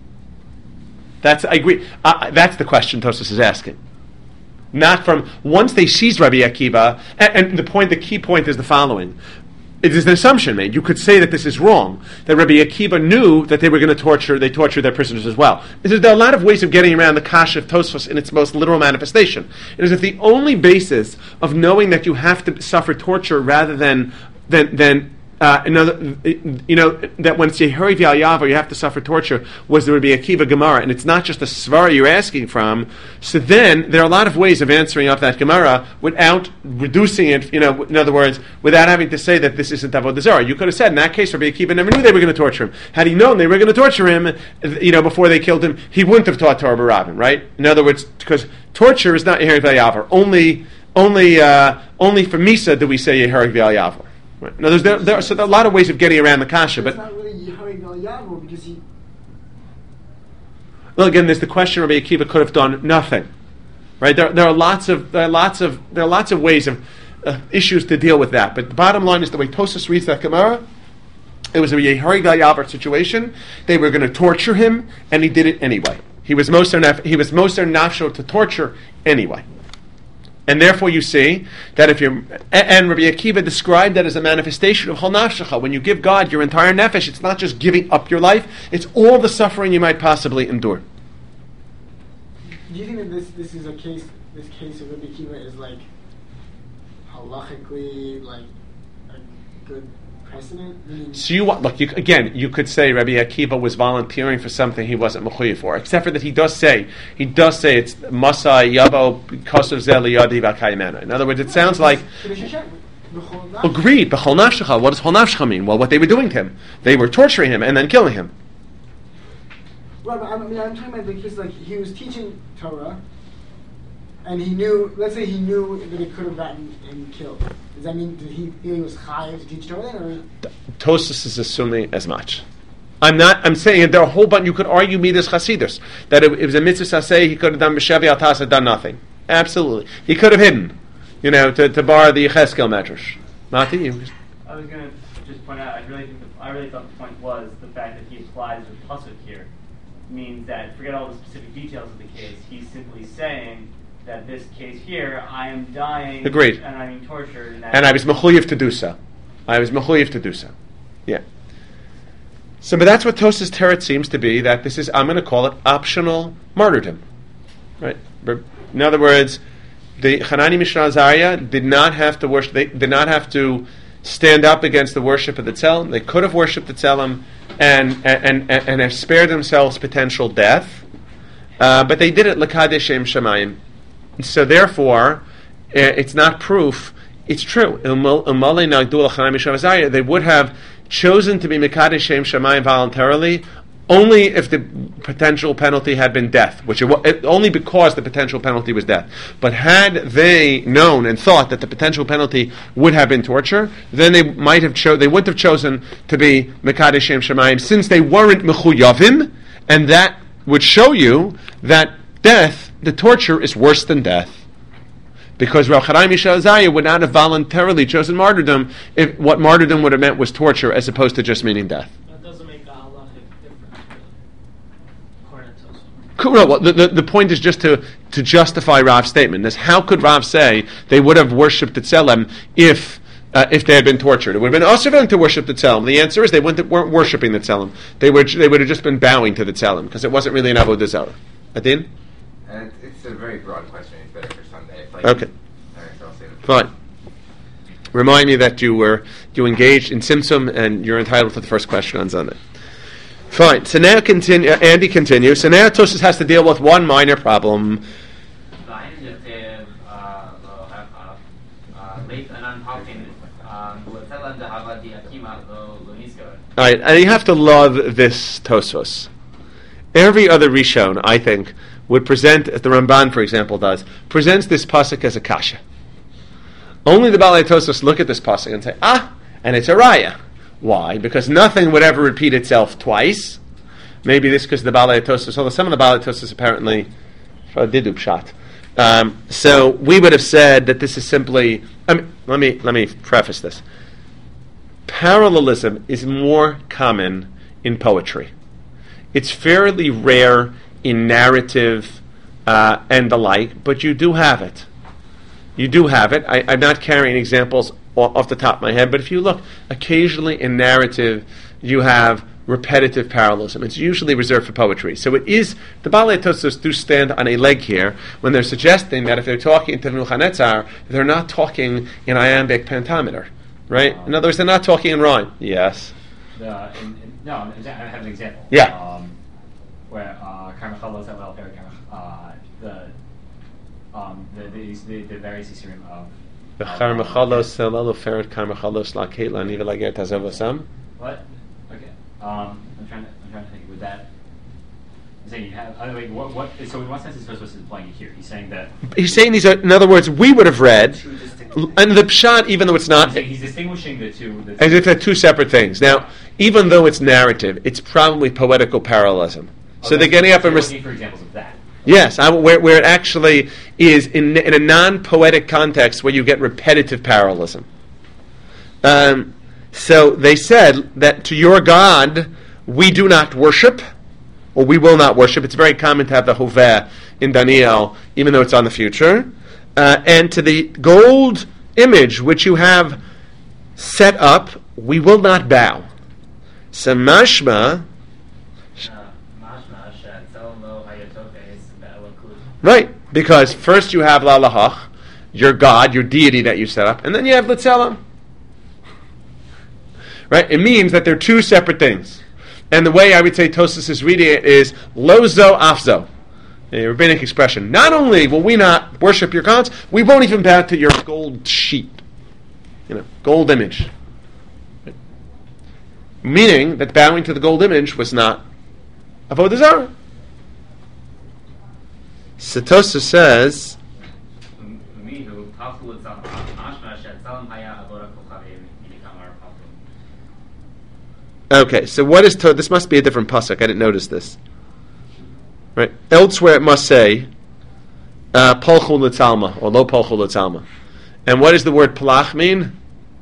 A: That's I agree. Uh, that's the question Tosfos is asking. Not from once they seized Rabbi Akiva, and, and the point, the key point is the following: it is an assumption made. You could say that this is wrong. That Rabbi Akiva knew that they were going to torture. They tortured their prisoners as well. It is, there are a lot of ways of getting around the kasha of Tosfos in its most literal manifestation. It is that the only basis of knowing that you have to suffer torture rather than than than. Uh, another, you know, that when it's Yeheri V'al Yavar, you have to suffer torture, was the Rabbi Akiva Gemara, and it's not just the svara you're asking from. So then, there are a lot of ways of answering up that Gemara without reducing it, you know, in other words, without having to say that this isn't Avodah Zarah. You could have said, in that case, Rabbi Akiva never knew they were going to torture him. Had he known they were going to torture him, you know, before they killed him, he wouldn't have taught Torah B'Rabin, right? In other words, because torture is not Yeheri V'al Yavar. Only, only, uh, only for Misa do we say Yeheri V'al Yavar. Right. Now, there's there, there, so there are a lot of ways of getting around the kasha, but
H: it's not really Yeheri V'al Yavar because he.
A: Well, again, there's the question: Rabbi Akiva could have done nothing, right? There, there are lots of there are lots of there are lots of ways of uh, issues to deal with that. But the bottom line is the way Tosfos reads that Gemara. It was a Yeheri V'al Yavar situation. They were going to torture him, and he did it anyway. He was moser naf- he was moser nafsho to torture anyway. And therefore you see that if you're... And Rabbi Akiva described that as a manifestation of Chol Nafshecha. When you give God your entire nefesh, it's not just giving up your life, it's all the suffering you might possibly endure.
H: Do you think that this this is a case, this case of Rabbi Akiva is like halachically like a good precedent? I mean,
A: so you want... Look, you, again, you could say Rabbi Akiva was volunteering for something he wasn't mechuyev for, except for that he does say, he does say it's Masa Yavo Kosav Zel Yadi V'Kayimena. In other words, it sounds like... Agreed, but Chol Nafshecha, what does Chol Nafshecha mean? Well, what they were doing to him. They were torturing him and then killing him.
H: Right, but I mean, I'm talking about the case like he was teaching Torah, and he knew, let's say he knew that it could have gotten him killed. Does that mean that he feel he was chayav to teach Torah then, or?
A: Tosfos is assuming as much. I'm not. I'm saying there are a whole bunch. You could argue Midas Chasidus that it, it was a mitzvah saseh. He could have done b'shevi al tas, had done nothing. Absolutely, he could have hidden. You know, to, to borrow the Yecheskel medrash. Mati, you.
B: I was going to just point out. I really think. The, I really thought the point was the fact that he applies the pasuk here means that forget all the specific details of the case. He's simply saying that this case here, I am dying.
A: Agreed.
B: And I'm being tortured. And,
A: and I was mechuyev to do so. I was mechuyev to do so. Yeah. So, but that's what Tosas Teretz seems to be. That this is, I'm going to call it optional martyrdom, right? In other words, the Hanani Mishnah Azariah did not have to worship. They did not have to stand up against the worship of the Tzelem. They could have worshipped the Tzelem and and and, and have spared themselves potential death, uh, but they did it l'kadesh Shem Shamayim. So therefore, uh, it's not proof. It's true. They would have chosen to be Mekadesh Shem Shamayim voluntarily only if the potential penalty had been death, which it, it, only because the potential penalty was death. But had they known and thought that the potential penalty would have been torture, then they might have cho- they wouldn't have chosen to be Mekadesh Shem Shamayim, since they weren't Mechuyavim, and that would show you that death, the torture, is worse than death. Because Rav Chaim Mishnah Azariah would not have voluntarily chosen martyrdom if what martyrdom would have meant was torture as opposed to just meaning death.
D: That doesn't make the halachic difference, according to Tosfos.
A: Cool. No, well, the, the, the point is just to, to justify Rav's statement. Is how could Rav say they would have worshipped the Tzelem if uh, if they had been tortured? It would have been also for them to worship the Tzelem. The answer is they weren't, weren't worshipping the Tzelem. They were they would have just been bowing to the Tzelem because it wasn't really an avodah zarah. Adin?
E: And it's, it's a very broad question. It's better for Sunday. Like,
A: okay.
E: All right, so I'll say that.
A: Fine. Remind me that you were you engaged in Simsum and you're entitled to the first question on Sunday. Fine. So now continue. Uh, Andy continues. So now Tosfos has to deal with one minor problem. All right, and you have to love this Tosfos. Every other Rishon, I think, would present, as the Ramban, for example, does, presents this pasuk as a kasha. Only the Balei Tosfos look at this pasuk and say, ah, and it's a raya. Why? Because nothing would ever repeat itself twice. Maybe this because the Balei Tosfos, although some of the Balei Tosfos apparently did upshat. Um, so we would have said that this is simply. I mean, let me let me preface this. Parallelism is more common in poetry. It's fairly rare in narrative uh, and the like, but you do have it. You do have it. I, I'm not carrying examples off, off the top of my head, but if you look, occasionally in narrative, you have repetitive parallelism. It's usually reserved for poetry. So it is, the Balei Tosfos do stand on a leg here when they're suggesting that if they're talking in Tevnu Chanetzar, they're not talking in iambic pentameter, right? In other words, they're not talking in rhyme. Yes.
B: The, in, in, no, I have an example.
A: Yeah.
B: Um, where uh, Karmachalos at well, uh, the um, the the the, the various Yisurim of
A: the Karmachalos Selalu Feret Karmachalos La Keitla Niva Lager Tazavosam.
B: What? Okay. Um, I'm trying to I'm trying to think. With that, I'm saying you have. I mean, what what? So in what sense is Tosfos applying it here? He's saying that.
A: He's saying these are. In other words, we would have read, and the pshat, even though it's not.
B: He's, he's distinguishing the two. The
A: as if they're two separate things. Now, even though it's narrative, it's probably poetical parallelism. So they're getting up and
B: looking for examples of that.
A: Yes, I, where where it actually is in in a non-poetic context where you get repetitive parallelism. Um, so they said that to your God we do not worship, or we will not worship. It's very common to have the hoveh in Daniel, even though it's on the future. Uh, and to the gold image which you have set up, we will not bow. So mashma. Right, because first you have Lalahach, your God, your deity that you set up, and then you have L'Tzelem. Right, it means that they're two separate things. And the way I would say Tosfos is reading it is Lozo Afzo, a rabbinic expression. Not only will we not worship your gods, we won't even bow to your gold sheep, you know, gold image. Right? Meaning that bowing to the gold image was not avodah zarah. So Tosfos says, Okay, so what is to? This must be a different pasuk. I didn't notice this. Right. Elsewhere it must say uh, polchu l'tzalma or lo polchu l'tzalma. And what does the word palach mean?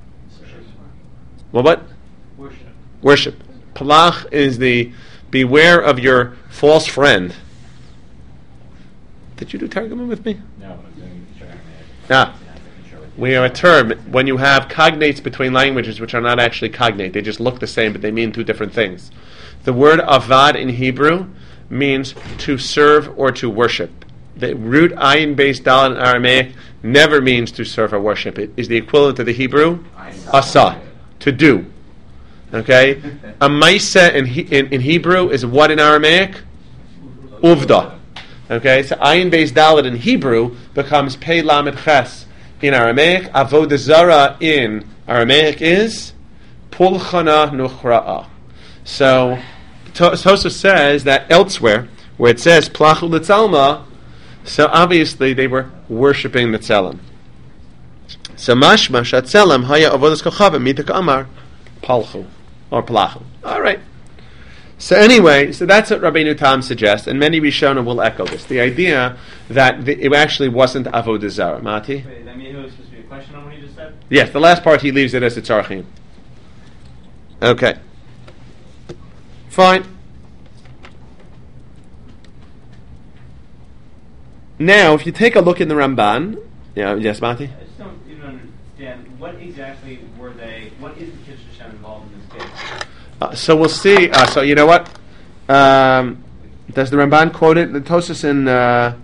A: Well, what?
D: Worship.
A: Worship. Palach is the beware of your false friend. Did you do targumim with me?
J: No, I'm doing Aramaic.
A: Ah. We have a term when you have cognates between languages which are not actually cognate. They just look the same, but they mean two different things. The word avad in Hebrew means to serve or to worship. The root ayin based dal in Aramaic never means to serve or worship. It is the equivalent of the Hebrew asa, to do. Okay? A maisa in, he, in, in Hebrew is what in Aramaic? Uvda. Okay? So ayin based dalet in Hebrew becomes pei lamed ches in Aramaic. Avodah zara in Aramaic is pulchana nuchra'a. So Tosfos says that elsewhere, where it says plachu l'tzalma, so obviously they were worshipping the tzelem. So mashma shat tzelem haya avodas kochavim mitak amar palchu or plachu. All right. So anyway, so that's what Rabbeinu Tam suggests, and many Rishonim will echo this. The idea that the, it actually wasn't avodah zara. Mati?
B: Wait, that means it was supposed to be a question on what you just said?
A: Yes, the last part he leaves it as a tzarchim. Okay. Fine. Now, if you take a look in the Ramban, yeah, yes, Mati?
B: I just don't even understand what exactly were they. What is the Kiddush Hashem involved in this case?
A: Uh, so we'll see. Uh, so you know what? Um, does the Ramban quote it? The Tosfos in. Uh,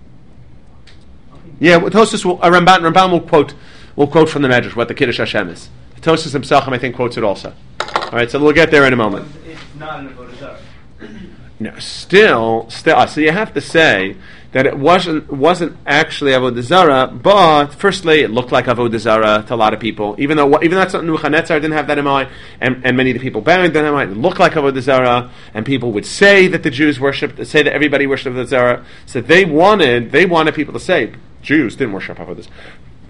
A: yeah, Tosfos will. Uh, Ramban, Ramban will quote. Will quote from the Medrash what the Kiddush Hashem is. Tosfos himself, I think, quotes it also. All right, so we'll get there in a moment.
B: It's not an avodah zarah.
A: No, still, still. Uh, so you have to say that it wasn't wasn't actually avodah zara, but firstly, it looked like avodah zara to a lot of people. Even though, even that's something Nebuchadnezzar didn't have that in mind, and, and many of the people buried didn't have in mind. It looked like avodah zara, and people would say that the Jews worshipped, say that everybody worshipped avodah zara. So they wanted they wanted people to say Jews didn't worship avodah zara.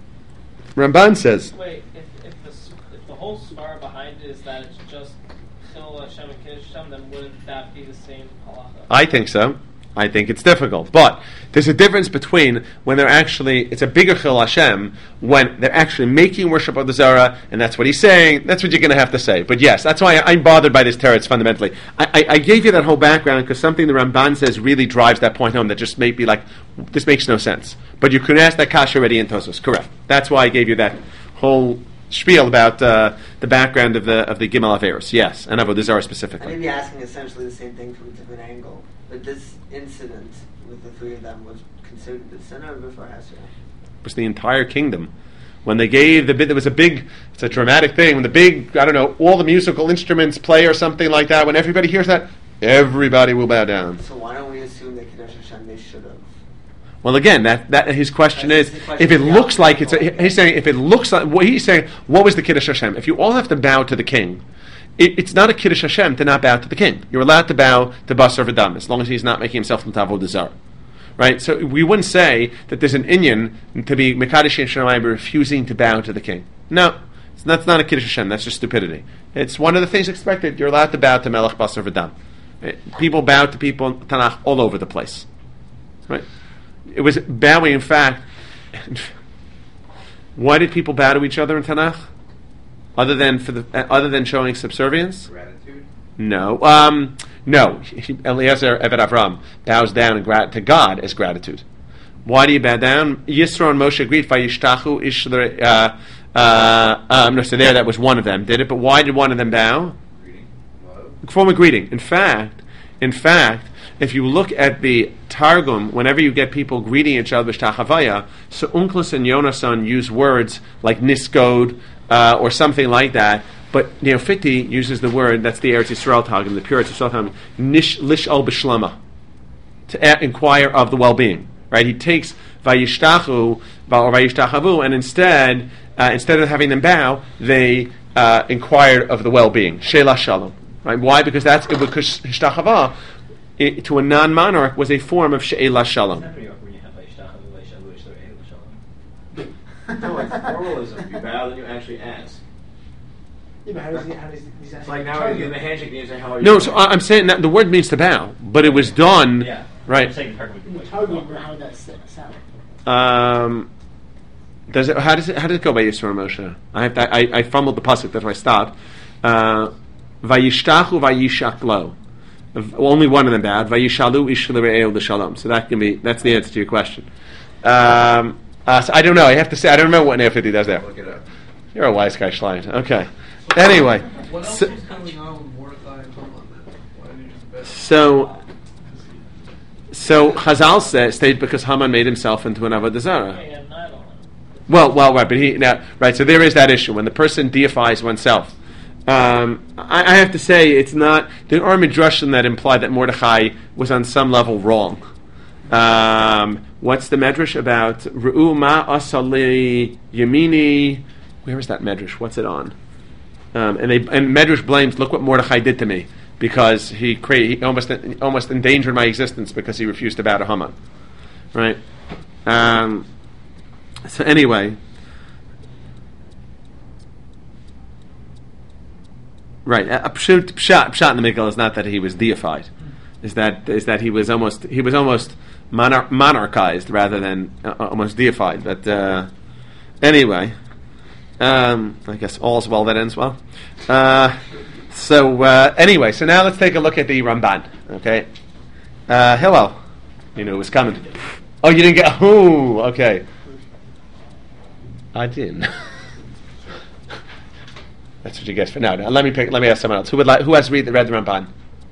A: Ramban says.
D: Wait, if, if, the, if the whole svara behind it is that it's just Chil Hashem and Kiddush Hashem, then wouldn't that be the same halacha?
A: I think so. I think it's difficult. But there's a difference between when they're actually, it's a bigger Chil Hashem, when they're actually making worship of the Zara, and that's what he's saying, that's what you're going to have to say. But yes, that's why I, I'm bothered by this teretz fundamentally. I, I, I gave you that whole background because something the Ramban says really drives that point home that just may be like, this makes no sense. But you could ask that kasha already in Tosfos. Correct. That's why I gave you that whole spiel about uh, the background of the of the Gimel Averos. Yes, and Avodah Zarah specifically.
G: I may be asking essentially the same thing from a different angle, but this incident with the three of them was considered the sinner before Hesed.
A: It was the entire kingdom. When they gave the bit, there was a big, it's a dramatic thing, when the big, I don't know, all the musical instruments play or something like that, when everybody hears that, everybody will bow down.
G: So why don't we assume that Kiddush Hashem they should have?
A: Well, again, that, that his question
G: That's
A: is,
G: question
A: if it
G: of
A: looks like it's, a,
G: okay.
A: he's saying, if it looks like, what he's saying, what was the Kiddush Hashem? If you all have to bow to the king, it, it's not a Kiddush Hashem to not bow to the king. You're allowed to bow to Basar V'Dam, as long as he's not making himself into Avodah Zarah. Right? So we wouldn't say that there's an inyan to be Mekadosh Yisrael refusing to bow to the king. No, it's, that's not a Kiddush Hashem, that's just stupidity. It's one of the things expected. You're allowed to bow to Melech Basar V'Dam. Right? People bow to people in Tanakh all over the place. Right? It was bowing, in fact. Why did people bow to each other in Tanakh? Other than for the, uh, other than showing subservience?
E: Gratitude?
A: No. Um, no. Eliezer Eved Avram bows down in grat- to God as gratitude. Why do you bow down? Yisro and Moshe agreed. Vayishtachu ish uh, uh, um, no, so there that was one of them did it. But why did one of them bow?
E: Greeting. Love.
A: Form of greeting. In fact, in fact, if you look at the Targum, whenever you get people greeting each other b'shtachavaya, so Unclus and Yonason use words like niskod uh, or something like that. But Neofiti uses the word, that's the Eretz Yisrael Targum, the pure Eretz Yisrael Targum, nish lish al b'shlama, to a- inquire of the well-being. Right? He takes vayishtachu or vayishtachavu, and instead, uh, instead of having them bow, they uh, inquired of the well-being. Sheila shalom. Right? Why? Because that's because hishtachava It, to a non-monarch was a form of she'elah shalom.
J: It's not pretty awkward when you have like shtachavu, like shalu, ish, or shalom.
K: No, it's formalism. You bow, then you actually ask.
H: Yeah, but how does he, how does he, he's
K: It's like now in the handshake, you say, how are you?
A: No, so I- I'm saying that the word means to bow, but it was done,
J: Yeah.
A: right?
J: I'm saying hug
H: In the
J: would-
H: tug, how would that sound?
A: Um, does it? How does it? How does it go by Yisroel Moshe? I have to, I, I fumbled the pasuk. That's why I stopped. Uh, Vayishtachu vayishaklo. Only one of them bowed. Vayishalu ish l're'eu l'shalom. So that can be. That's the answer to your question. Um, uh, so I don't know. I have to say I don't remember what Nefidi does there.
E: Look it up.
A: You're a wise guy, Schlein. Okay. Anyway,
L: What else
A: so,
L: was coming on with Mordecai and Haman then? Why didn't you just bet?
A: so, so Chazal says stated because Haman made himself into an avodah zarah.
D: Yeah, and I don't know.
A: Well, well, right, but he now, right. So there is that issue when the person deifies oneself. Um, I, I have to say, it's not there are midrashim that imply that Mordechai was on some level wrong. Um, what's the medrash about? Ru'u ma asali yamini. Where is that medrash? What's it on? Um, and they and medrash blames. Look what Mordechai did to me because he, cre- he almost almost endangered my existence because he refused to bow to Haman. Right. Um, so anyway. Right, uh, pshat, pshat, pshat in the Mikkel is not that he was deified, is that is that he was almost he was almost monar- monarchized rather than uh, almost deified. But uh, anyway, um, I guess all's well that ends well. Uh, so uh, anyway, so now let's take a look at the Ramban. Okay, uh, hello, you knew it was coming. Oh, you didn't get. Oh, okay, I didn't. That's what you guess for now. Now let me pick. Let me ask someone else. Who would like? Who has read the read the Ramban?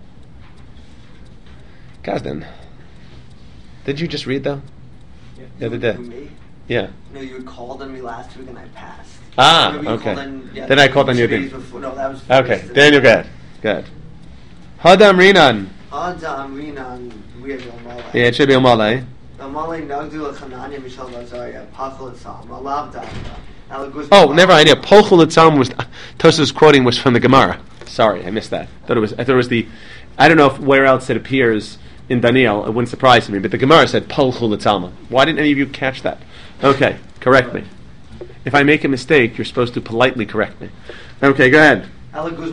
A: Gazdan. Did you just read though?
G: Yeah.
A: The other day.
G: Who, me?
A: Yeah.
G: No, you had called on me last week and I passed.
A: Ah,
G: Remember you
A: okay.
G: called in- yeah,
A: Then I called on you.
G: two days
A: Then.
G: before- No, that was
A: Okay,
G: first.
A: Daniel, good, good. Hadam Rinan.
G: Adam Rinan, we have your Malay.
A: Yeah, it should be a Malay.
G: The Malay Nagdu Chananya Michel Bazaria, Pachal Etzam, Alav Danta.
A: Oh, never idea. Polchul Etzam was Tosa's quoting was from the Gemara. Sorry, I missed that. I thought it was. I thought it was the. I don't know if where else it appears in Daniel. It wouldn't surprise me, but the Gemara said Polchul Etzalma. Why didn't any of you catch that? Okay, correct me. If I make a mistake, you're supposed to politely correct me. Okay, go ahead.
G: All right,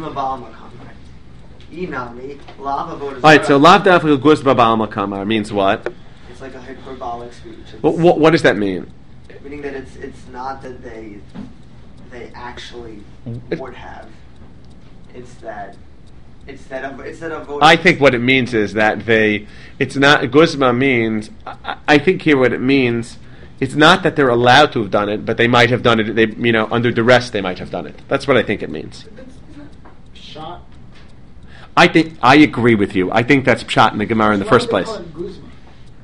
A: so Lav Dafil Guz Babal Makamar means what?
G: It's like a hyperbolic speech. It's
A: What, what, what does that mean?
G: meaning that it's it's not that they they actually would have. It's that it's that of it's that of voters.
A: I think what it means is that they. It's not Guzma means. I, I think here what it means. It's not that they're allowed to have done it, but they might have done it. They, you know, under duress, they might have done it. That's what I think it means.
H: Shot.
A: I think I agree with you. I think that's pshat in the Gemara in the
H: So
A: first
H: why
A: place.
H: would they call it Guzman?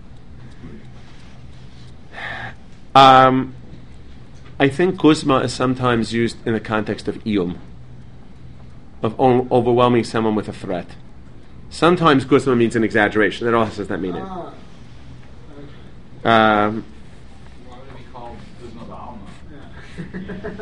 A: Um, I think Guzma is sometimes used in the context of iyum, of o- overwhelming someone with a threat. Sometimes Guzma means an exaggeration. That also does not mean it.
H: Ah,
A: Um,
K: Why would it be called Guzma Ba'alma?
H: yeah.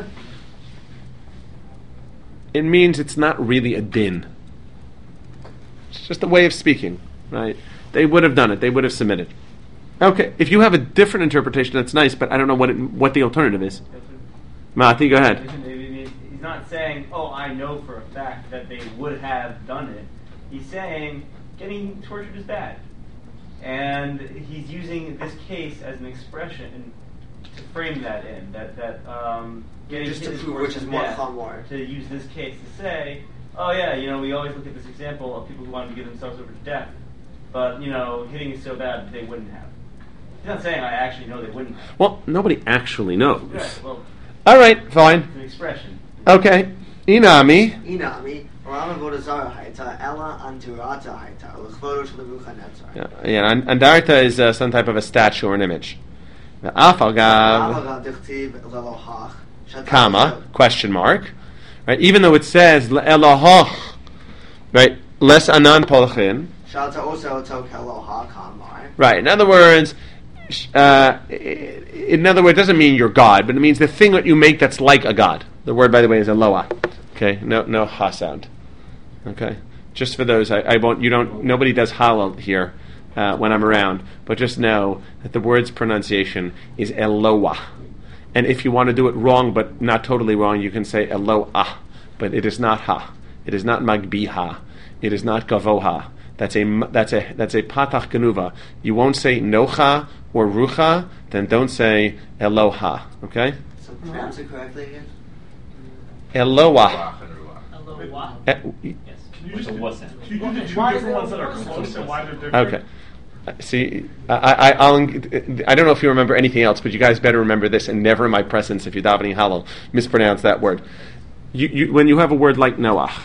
A: it means it's not really a din. It's just a way of speaking, right? They would have done it. They would have submitted. Okay, if you have a different interpretation, that's nice, but I don't know what it, what the alternative is. Mati, go ahead.
B: He's not saying, oh, I know for a fact that they would have done it. He's saying getting tortured is bad. And he's using this case as an expression to frame that in, that, that um, getting
G: Just to
B: hit is
G: prove
B: worse
G: which is
B: than
G: more
B: death,
G: chamor.
B: to use this case to say, oh yeah, you know, we always look at this example of people who wanted to give themselves over to death, but, you know, hitting is so bad that they wouldn't have. He's not saying I actually know they wouldn't have.
A: Well, nobody actually knows.
B: Right, well,
A: All right, fine.
B: it's an expression.
A: Okay. Inami.
G: Inami, Rama Vodazara Haita, Ella Anturata Haita, Lechvodo Shalabuchanetzar.
A: Yeah, yeah, and Andarta is uh, some type of a statue or an image. The Afalgav, comma, question mark. Right, even though it says Elohach, right, les anan polchin.
G: Shalta also took Eloha Kamar.
A: Right, in other words, uh, in other words, it doesn't mean you're God, but it means the thing that you make that's like a God. The word, by the way, is Eloah. Okay, no, no ha sound. Okay, just for those, I, I won't. You don't. Nobody does halal here uh, when I'm around, but just know that the word's pronunciation is Eloah. And if you want to do it wrong, but not totally wrong, you can say Eloah. but it is not ha. It is not magbiha. It is not gavoha. That's a that's a that's a patach genuva. You won't say nocha or rucha, then don't say eloha. Okay.
G: So pronounce it correctly again.
A: Eloah.
D: Eloah.
A: Eh,
M: Can you just do
D: What's
M: the two different ones that are close and why they're different?
A: Okay. Uh, See, I, I, I'll, I don't know if you remember anything else, but you guys better remember this, and never in my presence, if you're davening halal, mispronounce that word. You, you, when you have a word like Noach,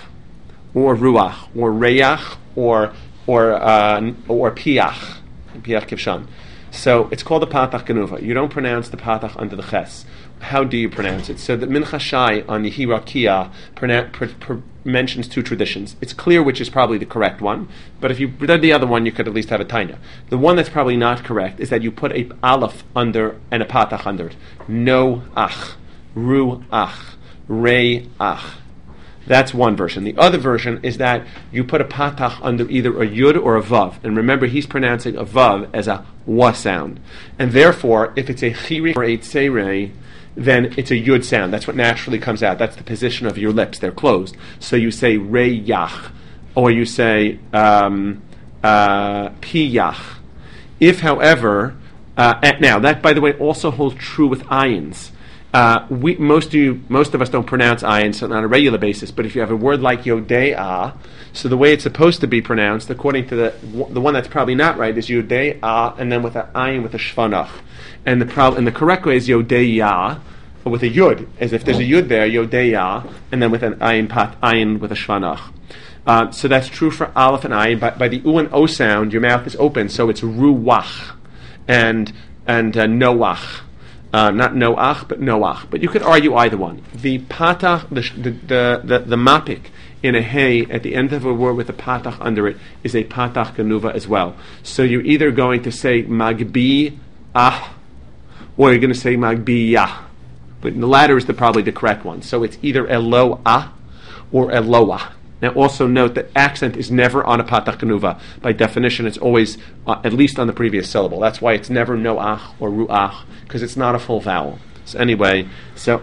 A: or Ruach, or Reyach, or or uh, or Piach, Piach Kivshan. So it's called the Patach Genuva. You don't pronounce the Patach under the Ches. How do you pronounce it? So the Mincha Shai on the Hirakia pronoun- pr- pr- mentions two traditions. It's clear which is probably the correct one, but if you read the other one, you could at least have a taina. The one that's probably not correct is that you put a aleph under and a patach under it. No ach, ru ach, rei ach. That's one version. The other version is that you put a patach under either a yud or a vav. And remember, he's pronouncing a vav as a wa sound. And therefore, if it's a chiri or a tserei, then it's a yud sound. That's what naturally comes out. That's the position of your lips. They're closed. So you say reyach, or you say um, uh, piyach. If, however, uh, now that, by the way, also holds true with ayins. Uh, we most of you, most of us don't pronounce ayins on a regular basis. But if you have a word like yodeah, so the way it's supposed to be pronounced, according to the the one that's probably not right, is yodeah, and then with an ayin with a shvanach. And the prob- and the correct way is yodeya, or with a yud, as if there's a yud there, yodeya, and then with an ayin pat ayin with a shvanach. Uh, so that's true for aleph and ayin. By, by the u and o sound, your mouth is open, so it's ruach and and uh, noach. Uh, not noach, but noach. But you could argue either one. The patach, the the the, the, the mapik in a hey at the end of a word with a patach under it is a patach genuva as well. So you're either going to say magbi ah, or you're going to say magbiyah. But the latter is the, probably the correct one. So it's either eloah or eloah. Now also note that accent is never on a patach genuva. By definition, it's always uh, at least on the previous syllable. That's why it's never noach or ruach, because it's not a full vowel. So anyway, so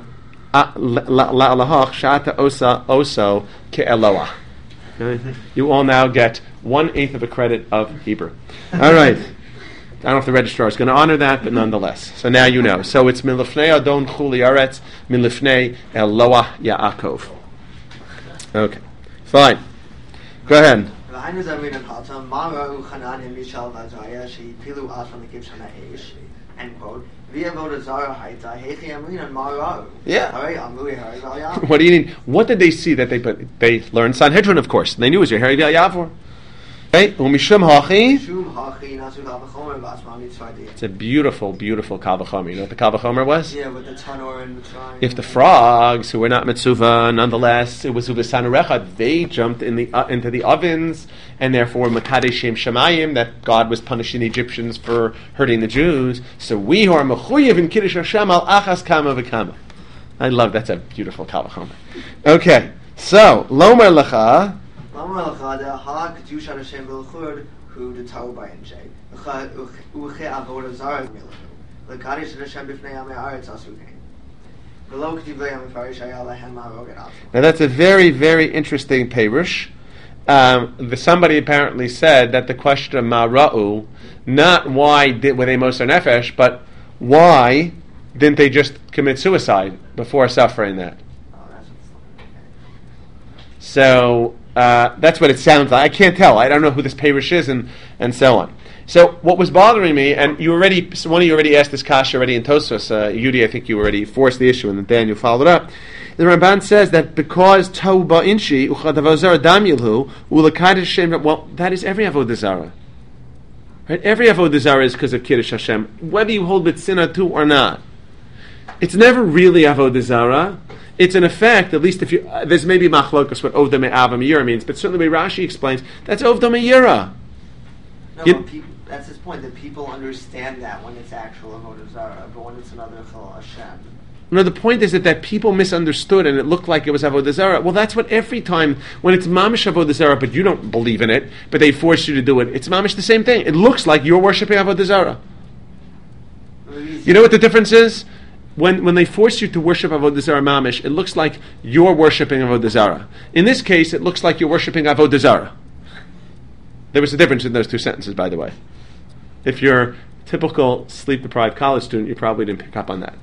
A: la'alahach shata osa oso ke'eloah. You all now get one eighth of a credit of Hebrew. All right. I don't know if the registrar is going to honor that, but nonetheless. So now you know. So it's min lifnei adon chuli aretz, min lifnei Eloah Yaakov. Okay, fine. Go ahead.
G: End quote.
A: Yeah. What do you need? What did they see that they put? They learned Sanhedrin, of course. They knew it was your Harry Yavor. Okay, umishum hachi. It's a beautiful, beautiful kal v'chomer. You know what the kal v'chomer was?
G: Yeah, with the tanor and Mitzrayim.
A: If the frogs, who were not mitzvah, nonetheless, it was uvesanurecha, they jumped in the uh, into the ovens, and therefore makadesh shem shemayim, that God was punishing the Egyptians for hurting the Jews. So we who are mechuyev in kiddush Hashem al achas kama v'kama. I love that's a beautiful kal v'chomer. Okay, so lomer lecha. Now that's a very, very interesting perush. Um, the, somebody apparently said that the question of ma'ra'u, not why did, were they moser nefesh, but why didn't they just commit suicide before suffering that? So uh, that's what it sounds like. I can't tell. I don't know who this perush is, and, and so on. So what was bothering me, and you already, one of you already asked this kasha already in Tosfos, uh, Yudi, I think you already forced the issue, and then Daniel followed up. The Ramban says that because Tau Ba'inshi, Uchadavazara Damilhu, Ulakadish Hashem, well, that is every Avodah Zarah. Right? Every Avodah Zarah is because of Kiddush Hashem, whether you hold B'tzina to or not. It's never really Avodah Zarah. It's an effect, at least if you, uh, there's maybe machlokas what Ovda Me'ava Me'yira means, but certainly the way Rashi explains, that's Ovda Me'yira.
G: No,
A: You-
G: but people, that's his point, that people understand that when it's actual Avodah Zarah, but when it's another Chol Hashem.
A: No, the point is that, that people misunderstood and it looked like it was Avodah Zarah. Well, that's what every time, when it's Mamish Avodah Zarah, but you don't believe in it, but they force you to do it, it's Mamish the same thing. It looks like you're worshipping Avodah Zarah. You know what the difference is? when, when they force you to worship Avodah Zarah mamish, it looks like you're worshiping Avodah Zarah. In this case, it looks like you're worshiping Avodah Zarah. There was a difference in those two sentences, by the way. If you're a typical sleep-deprived college student, you probably didn't pick up on that.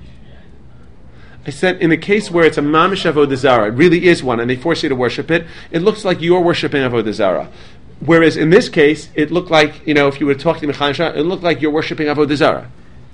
A: I said, in the case where it's a mamish Avodah Zarah, it really is one, and they force you to worship it, it looks like you're worshiping Avodah Zarah. Whereas in this case, it looked like, you know, if you were talking to Michael Shah, it looked like you're worshiping Avodah Zarah.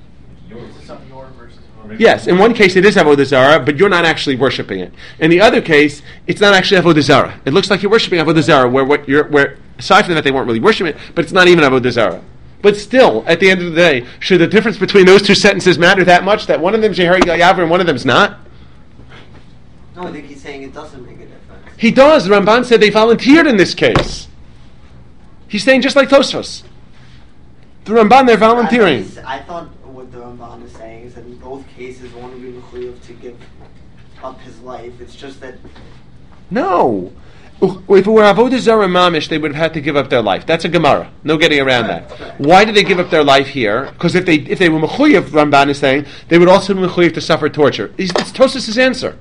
A: Yes, in one case it is Avodah Zarah, but you're not actually worshiping it. In the other case, it's not actually Avodah Zarah. It looks like you're worshiping Avodah Zarah, where what you're, where aside from that they weren't really worshiping it, but it's not even Avodah Zarah. But still, at the end of the day, should the difference between those two sentences matter that much that one of them's Yehari Yaver and one of them's not?
G: No, I think he's saying it doesn't make a difference.
A: He does. The Ramban said they volunteered in this case. He's saying just like Tosfos. The Ramban, they're volunteering.
G: I, I thought what the Ramban is saying is that in both cases, one would be mechuyev to give up his life. It's just that.
A: No. If it were Avodah Zarah mamish, they would have had to give up their life. That's a Gemara. No getting around that. Why did they give up their life here? Because if they if they were mechuyev, Ramban is saying, they would also be mechuyev to suffer torture. It's, it's Tosfos' answer.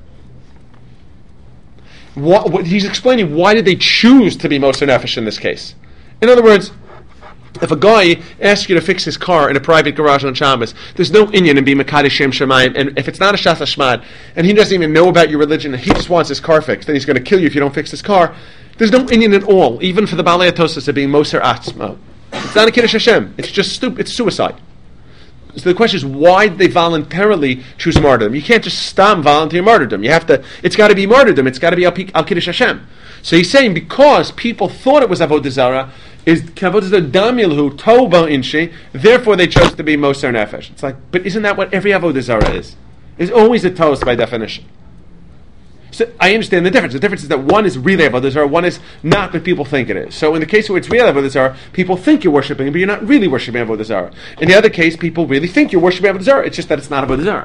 A: What, what, he's explaining why did they choose to be Moser Nefesh in this case. In other words, if a guy asks you to fix his car in a private garage on Shabbos, there's no inyan in being Mekadesh Shem Shemayim, and if it's not a Shas Hashmad, and he doesn't even know about your religion, and he just wants his car fixed, then he's going to kill you if you don't fix his car, there's no inyan at all, even for the Balei Atosos of being Moser Atzma. It's not a Kiddush Hashem. It's just stupid. It's suicide. So the question is, why did they voluntarily choose martyrdom? You can't just stam volunteer martyrdom. You have to. It's got to be martyrdom. It's got to be al, al Kiddush Hashem. So he's saying because people thought it was Avodah Zarah, is Avodah Zarah damilhu toba inshi. Therefore, they chose to be Moser Nefesh. It's like, but isn't that what every Avodah Zarah is? It's always a toast by definition. So I understand the difference. The difference is that one is really Avodah Zarah, one is not what people think it is. So in the case where it's real Avodah Zarah, people think you're worshiping, but you're not really worshiping Avodah Zarah. In the other case, people really think you're worshiping Avodah Zarah. It's just that it's not Avodah Zarah.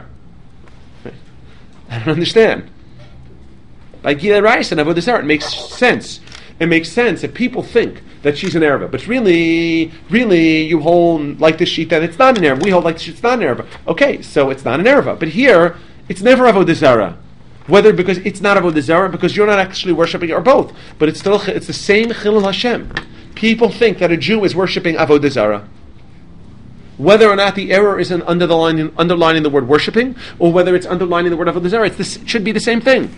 A: I don't understand. By Gila Rice and Avodah Zarah, it makes sense. It makes sense if people think that she's an Arab, but really, really, you hold like this sheet that it's not an Arab. We hold like this sheet, it's not an Arab. Okay, so it's not an Arab. But here, it's never Avodah Zarah. Whether because it's not Avodah Zarah, because you're not actually worshiping it, or both. But it's still it's the same Chilul Hashem. People think that a Jew is worshiping Avodah Zarah. Whether or not the error is in underlining, underlining the word worshiping, or whether it's underlining the word Avodah Zarah, it's this, it should be the same thing.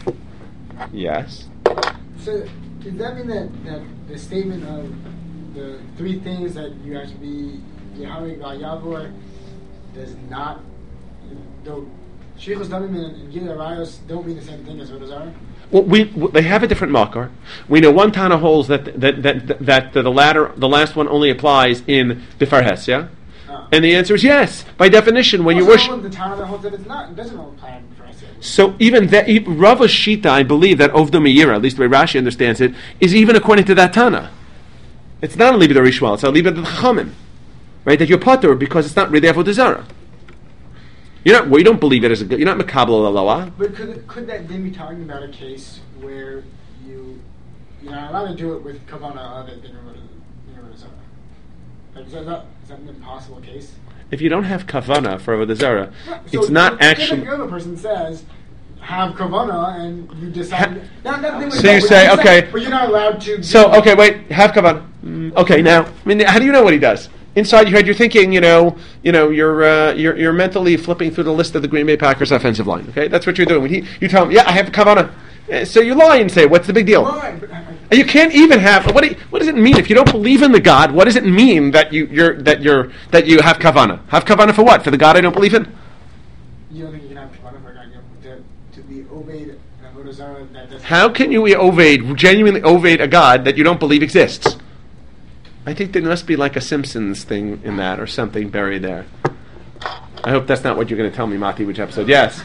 A: Yes?
H: So, does that mean that, that the statement of the three things that you have to be Yehari Yavor does not, though Sheikhus Damim and Gila Rayos don't mean the same thing as Avodah Zarah?
A: Well, we, w- they have a different makar. We know one Tana holds that that that that, that the latter, the last one, only applies in Bifar Hesya, uh, and the answer is yes. By definition, when
H: also
A: you worship,
H: the Tana that holds that it's not, it doesn't apply in Bifar Hesya.
A: So even that Rava Shita, I believe that Ovda Meira, at least the way Rashi understands it, is even according to that Tana. It's not a Libid Rishwal; it's a Libid Chachamim, right? That you're potter because it's not really Avodah Zarah. You're not. Well, you don't believe it as a. You're not Mekabel Lalawa.
H: But could could that then be talking about a case where you you're not allowed to do it with Kavanah of it in Avodah Zarah? Like, is that not, is that an impossible case?
A: If you don't have Kavanah for Avodah Zarah,
H: so
A: it's not
H: if
A: actually.
H: If the other person says have Kavanah and you decide. Ha- not, not,
A: so you say okay,
H: but you're not allowed to.
A: So okay, wait, have Kavanah. Mm, okay, now I mean, how do you know what he does? Inside your head, you're thinking, you know, you know, you're uh, you're you're mentally flipping through the list of the Green Bay Packers offensive line. Okay, that's what you're doing. When he, you tell him, yeah, I have Kavanah. Uh, so you lie and say, what's the big deal?
H: Right.
A: You can't even have. What do you, what does it mean if you don't believe in the God? What does it mean that you you're that you're that you have Kavanah? Have Kavanah for what? For the God I don't believe in?
H: You don't think you can have Kavanah for a God to, to be obeyed in Avodah Zarah? That doesn't.
A: How can you ovade genuinely ovade a God that you don't believe exists? I think there must be like a Simpsons thing in that or something buried there. I hope that's not what you're going to tell me, Mati, which episode. Yes?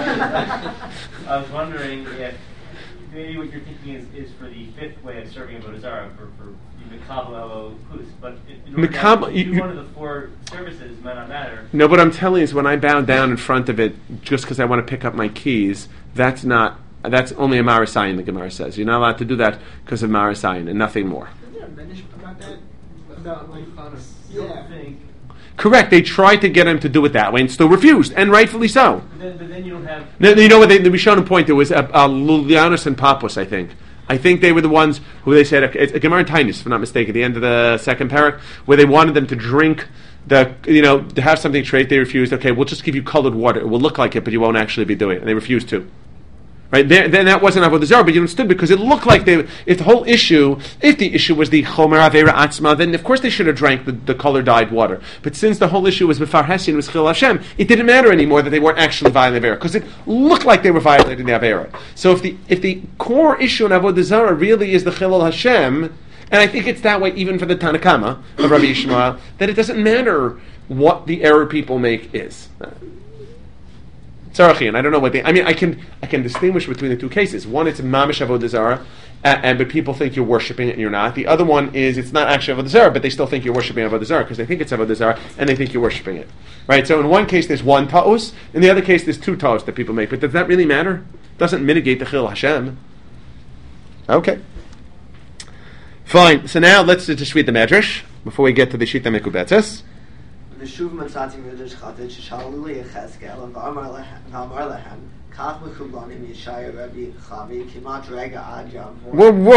B: I was wondering if maybe what you're thinking is, is for the fifth way of serving Avodah Zarah, for, for the Mekabel Elo Pus, but in order
A: Mekabel,
B: to do one of the four services, may not matter.
A: No, what I'm telling you is when I bow down in front of it just because I want to pick up my keys, that's not, that's only a Marasayan, the Gemara says. You're not allowed to do that because of Marasayan and nothing more.
H: Isn't there a Medish about that? About like, yeah.
B: Think.
A: Correct. They tried to get him to do it that way and still refused, and rightfully so.
B: But then, but then you don't have.
A: No, you know what? They, the Rishonim point there was uh, uh, Lulianus and Papus, I think. I think they were the ones who they said, it's a Gemara in Tainus, if I'm not mistaken, at the end of the second parak, where they wanted them to drink the, you know, to have something straight. They refused. Okay, we'll just give you colored water. It will look like it, but you won't actually be doing it. And they refused to. Right? There, then that wasn't Avodah Zarah, but you understood because it looked like they, if the whole issue, if the issue was the Chomer Avera Atzma, then of course they should have drank the, the color dyed water. But since the whole issue was Befar Hesin, was Chil Hashem, it didn't matter anymore that they weren't actually violating the Avera, because it looked like they were violating the Avera. So if the if the core issue in Avodah Zarah really is the Chil Hashem, and I think it's that way even for the Tanakama of Rabbi Yishmael, that it doesn't matter what the error people make is. Tzarachian, I don't know what they. I mean, I can I can distinguish between the two cases. One, it's mamish avodah zarah, and, and but people think you're worshiping it and you're not. The other one is it's not actually avodah zarah, but they still think you're worshiping avodah zarah because they think it's avodah zarah and they think you're worshiping it. Right. So in one case there's one ta'us, in the other case there's two ta'us that people make. But does that really matter? Doesn't mitigate the chil Hashem. Okay. Fine. So now let's just read the Medrash before we get to the Shita Mekubetzes.
G: ושוב מצאתי מדרש חטאת ששאלו לי יחזקאל ואמר להם כך מקובלני מישעיה רבי חבי כמעט רגע עד יעבור.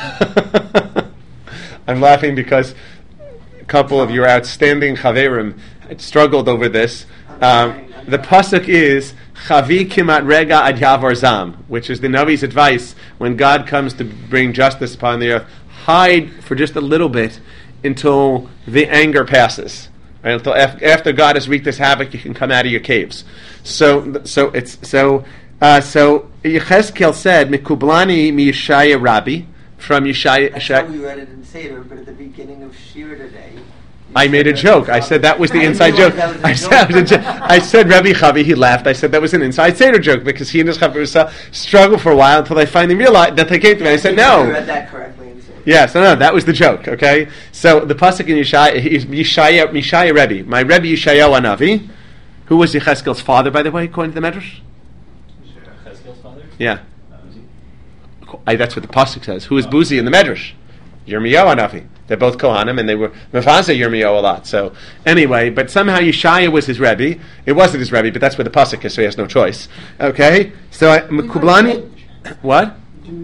A: I'm laughing because a couple of your outstanding chaverim struggled over this. Um, the pasuk is Chavi kimat rega ad yavar zam, which is the Navi's advice when God comes to bring justice upon the earth. Hide for just a little bit until the anger passes. Right, until af- after God has wreaked this havoc, you can come out of your caves. So, so it's so. Uh, so Yechezkel said, "Mikublani mi Yeshaya Rabbi from Yeshaya."
G: That's how we read it in Seder, but at the beginning of Shir today,
A: I made a joke. I said that was the
G: I
A: inside joke.
G: realized that was a
A: I said,
G: joke.
A: I, jo- I said Rabbi Chavi. He laughed. I said that was an inside Seder joke because he and his Chavrusa struggled for a while until they finally realized that they came to me. I said,
G: I
A: "No."
G: read that correctly in Seder.
A: Yes, no, no, that was the joke. Okay, so the pasuk in Yeshaya is Yeshaya, Yeshaya Rebbe, my Rebbe Yeshayahu Hanavi, who was Yechezkel's father, by the way, according to the Medrash.
J: Yechezkel's father?
A: Yeah, I, that's what the pasuk says. Who is Buzi in the Medrash? Yirmiyahu Hanavi. They're both Kohanim, and they were Mefazeh Yirmiyahu a lot. So anyway, but somehow Yeshaya was his Rebbe. It wasn't his Rebbe, but that's where the pasuk is, so he has no choice. Okay, so I, Kublani, what?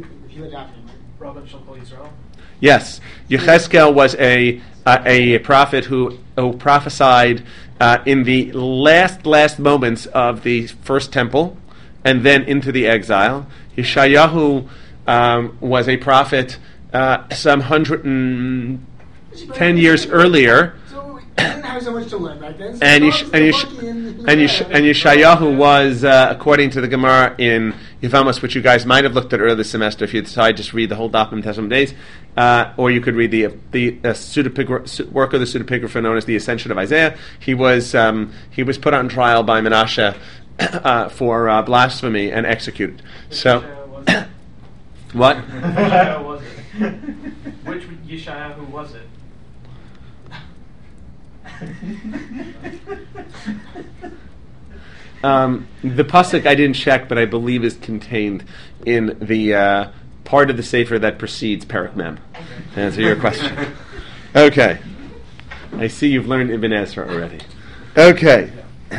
A: Yes, Yechezkel was a uh, a prophet who who prophesied uh, in the last last moments of the first temple, and then into the exile. Yeshayahu um, was a prophet uh, some hundred and ten years earlier.
H: Didn't have so much to learn back then. So
A: and Yesh- and, Yesh- and, Yesh- and Yeshayahu was, uh, according to the Gemara in Yevamos, which you guys might have looked at earlier this semester, if you decide just read the whole Dapim Tesam Days, uh, or you could read the the uh, pseudepigra- work of the pseudepigrapher known as the Ascension of Isaiah. He was um, he was put on trial by Menashe uh, for uh, blasphemy and executed. So, what?
M: Yeshayahu was it? Which Yeshayahu was it?
A: Um, the pasuk I didn't check, but I believe is contained in the uh, part of the sefer that precedes Perek Mem. To answer your question. Okay, I see you've learned Ibn Ezra already. Okay,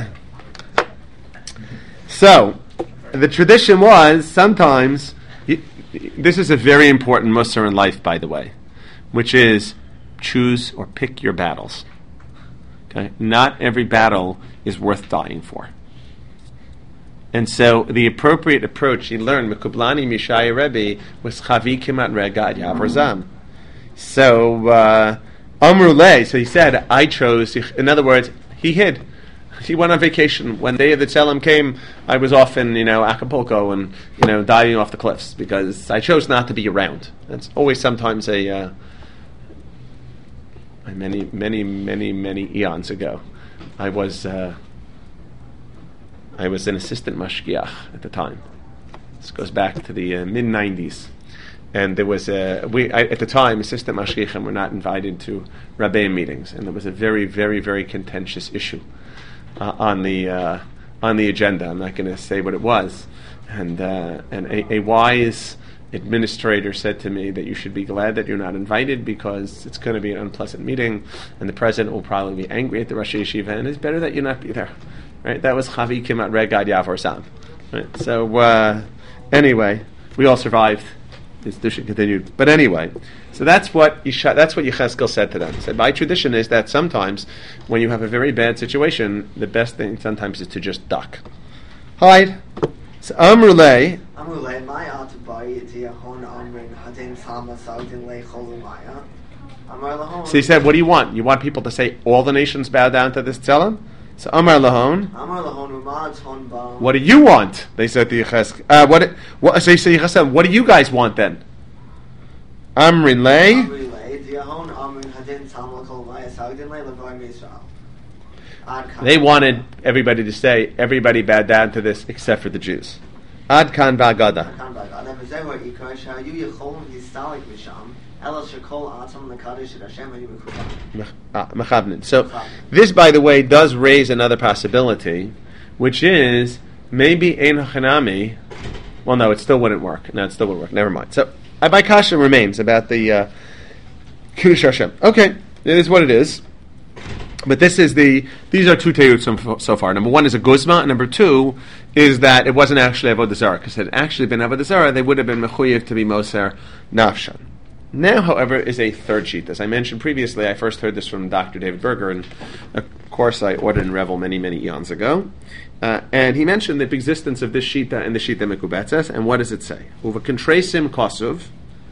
A: so the tradition was sometimes. You, this is a very important mussar in life, by the way, which is choose or pick your battles. Okay, not every battle is worth dying for. And so the appropriate approach he learned, Mekublani Mishaya Rebbe, was Chavi Kimat Rega Ad Yavar Zam. So, uh, Amruleh, so he said, I chose, in other words, he hid. He went on vacation. When Day of the Tzelem came, I was off in, you know, Acapulco and, you know, diving off the cliffs because I chose not to be around. That's always sometimes a, uh, many, many, many, many eons ago. I was, uh, I was an assistant mashgiach at the time. This goes back to the uh, mid nineties, and there was a we I, at the time assistant mashgiachim were not invited to rabbeim meetings, and there was a very, very, very contentious issue uh, on the uh, on the agenda. I'm not going to say what it was, and uh, and a, a wise administrator said to me that you should be glad that you're not invited because it's going to be an unpleasant meeting and the president will probably be angry at the Rosh Yeshiva and it's better that you not be there. Right? That was Chavi Kimat Regad Yavor Sam. Right? So uh, anyway, we all survived. This tradition continued. But anyway, so that's what Yisha, that's what Yechezkel said to them. He said, my tradition is that sometimes when you have a very bad situation, the best thing sometimes is to just duck. Hide. So Amrulay.
G: Amrulay, my atabai diahon amrin hadin sama saudin lei cholumaya. Amar lahon.
A: So he said, what do you want? You want people to say all the nations bow down to this tzelem? So Amar lahon.
G: Amar lahon umad hon ba.
A: What do you want? They said to Yechezkel. Uh, what? What? So he said, Yechezkel, what do you guys want then? Amrin lay.
G: Amrulay diahon amrin hadin sama cholumaya saudin lei levar Yisrael.
A: They wanted everybody to say, everybody bowed down to this except for the Jews. Ad kan v'agada. So, this, by the way, does raise another possibility, which is, maybe Ein Hachanami, well, no, it still wouldn't work. No, it still wouldn't work. Never mind. So, Abai Kasha remains about the uh, Kiddush Hashem. Okay, it is what it is. But this is the, these are two terutzim so far. Number one is a guzma, and number two is that it wasn't actually Avodah Zarah. Because if it had actually been Avodah Zarah, they would have been mechuyev to be moser nafshan. Now, however, is a third sheet. As I mentioned previously, I first heard this from Doctor David Berger, and of course I ordered in Revel many, many eons ago. Uh, and he mentioned the existence of this shita and the shita mekubetzes, and what does it say? Uva kontresim kosuv.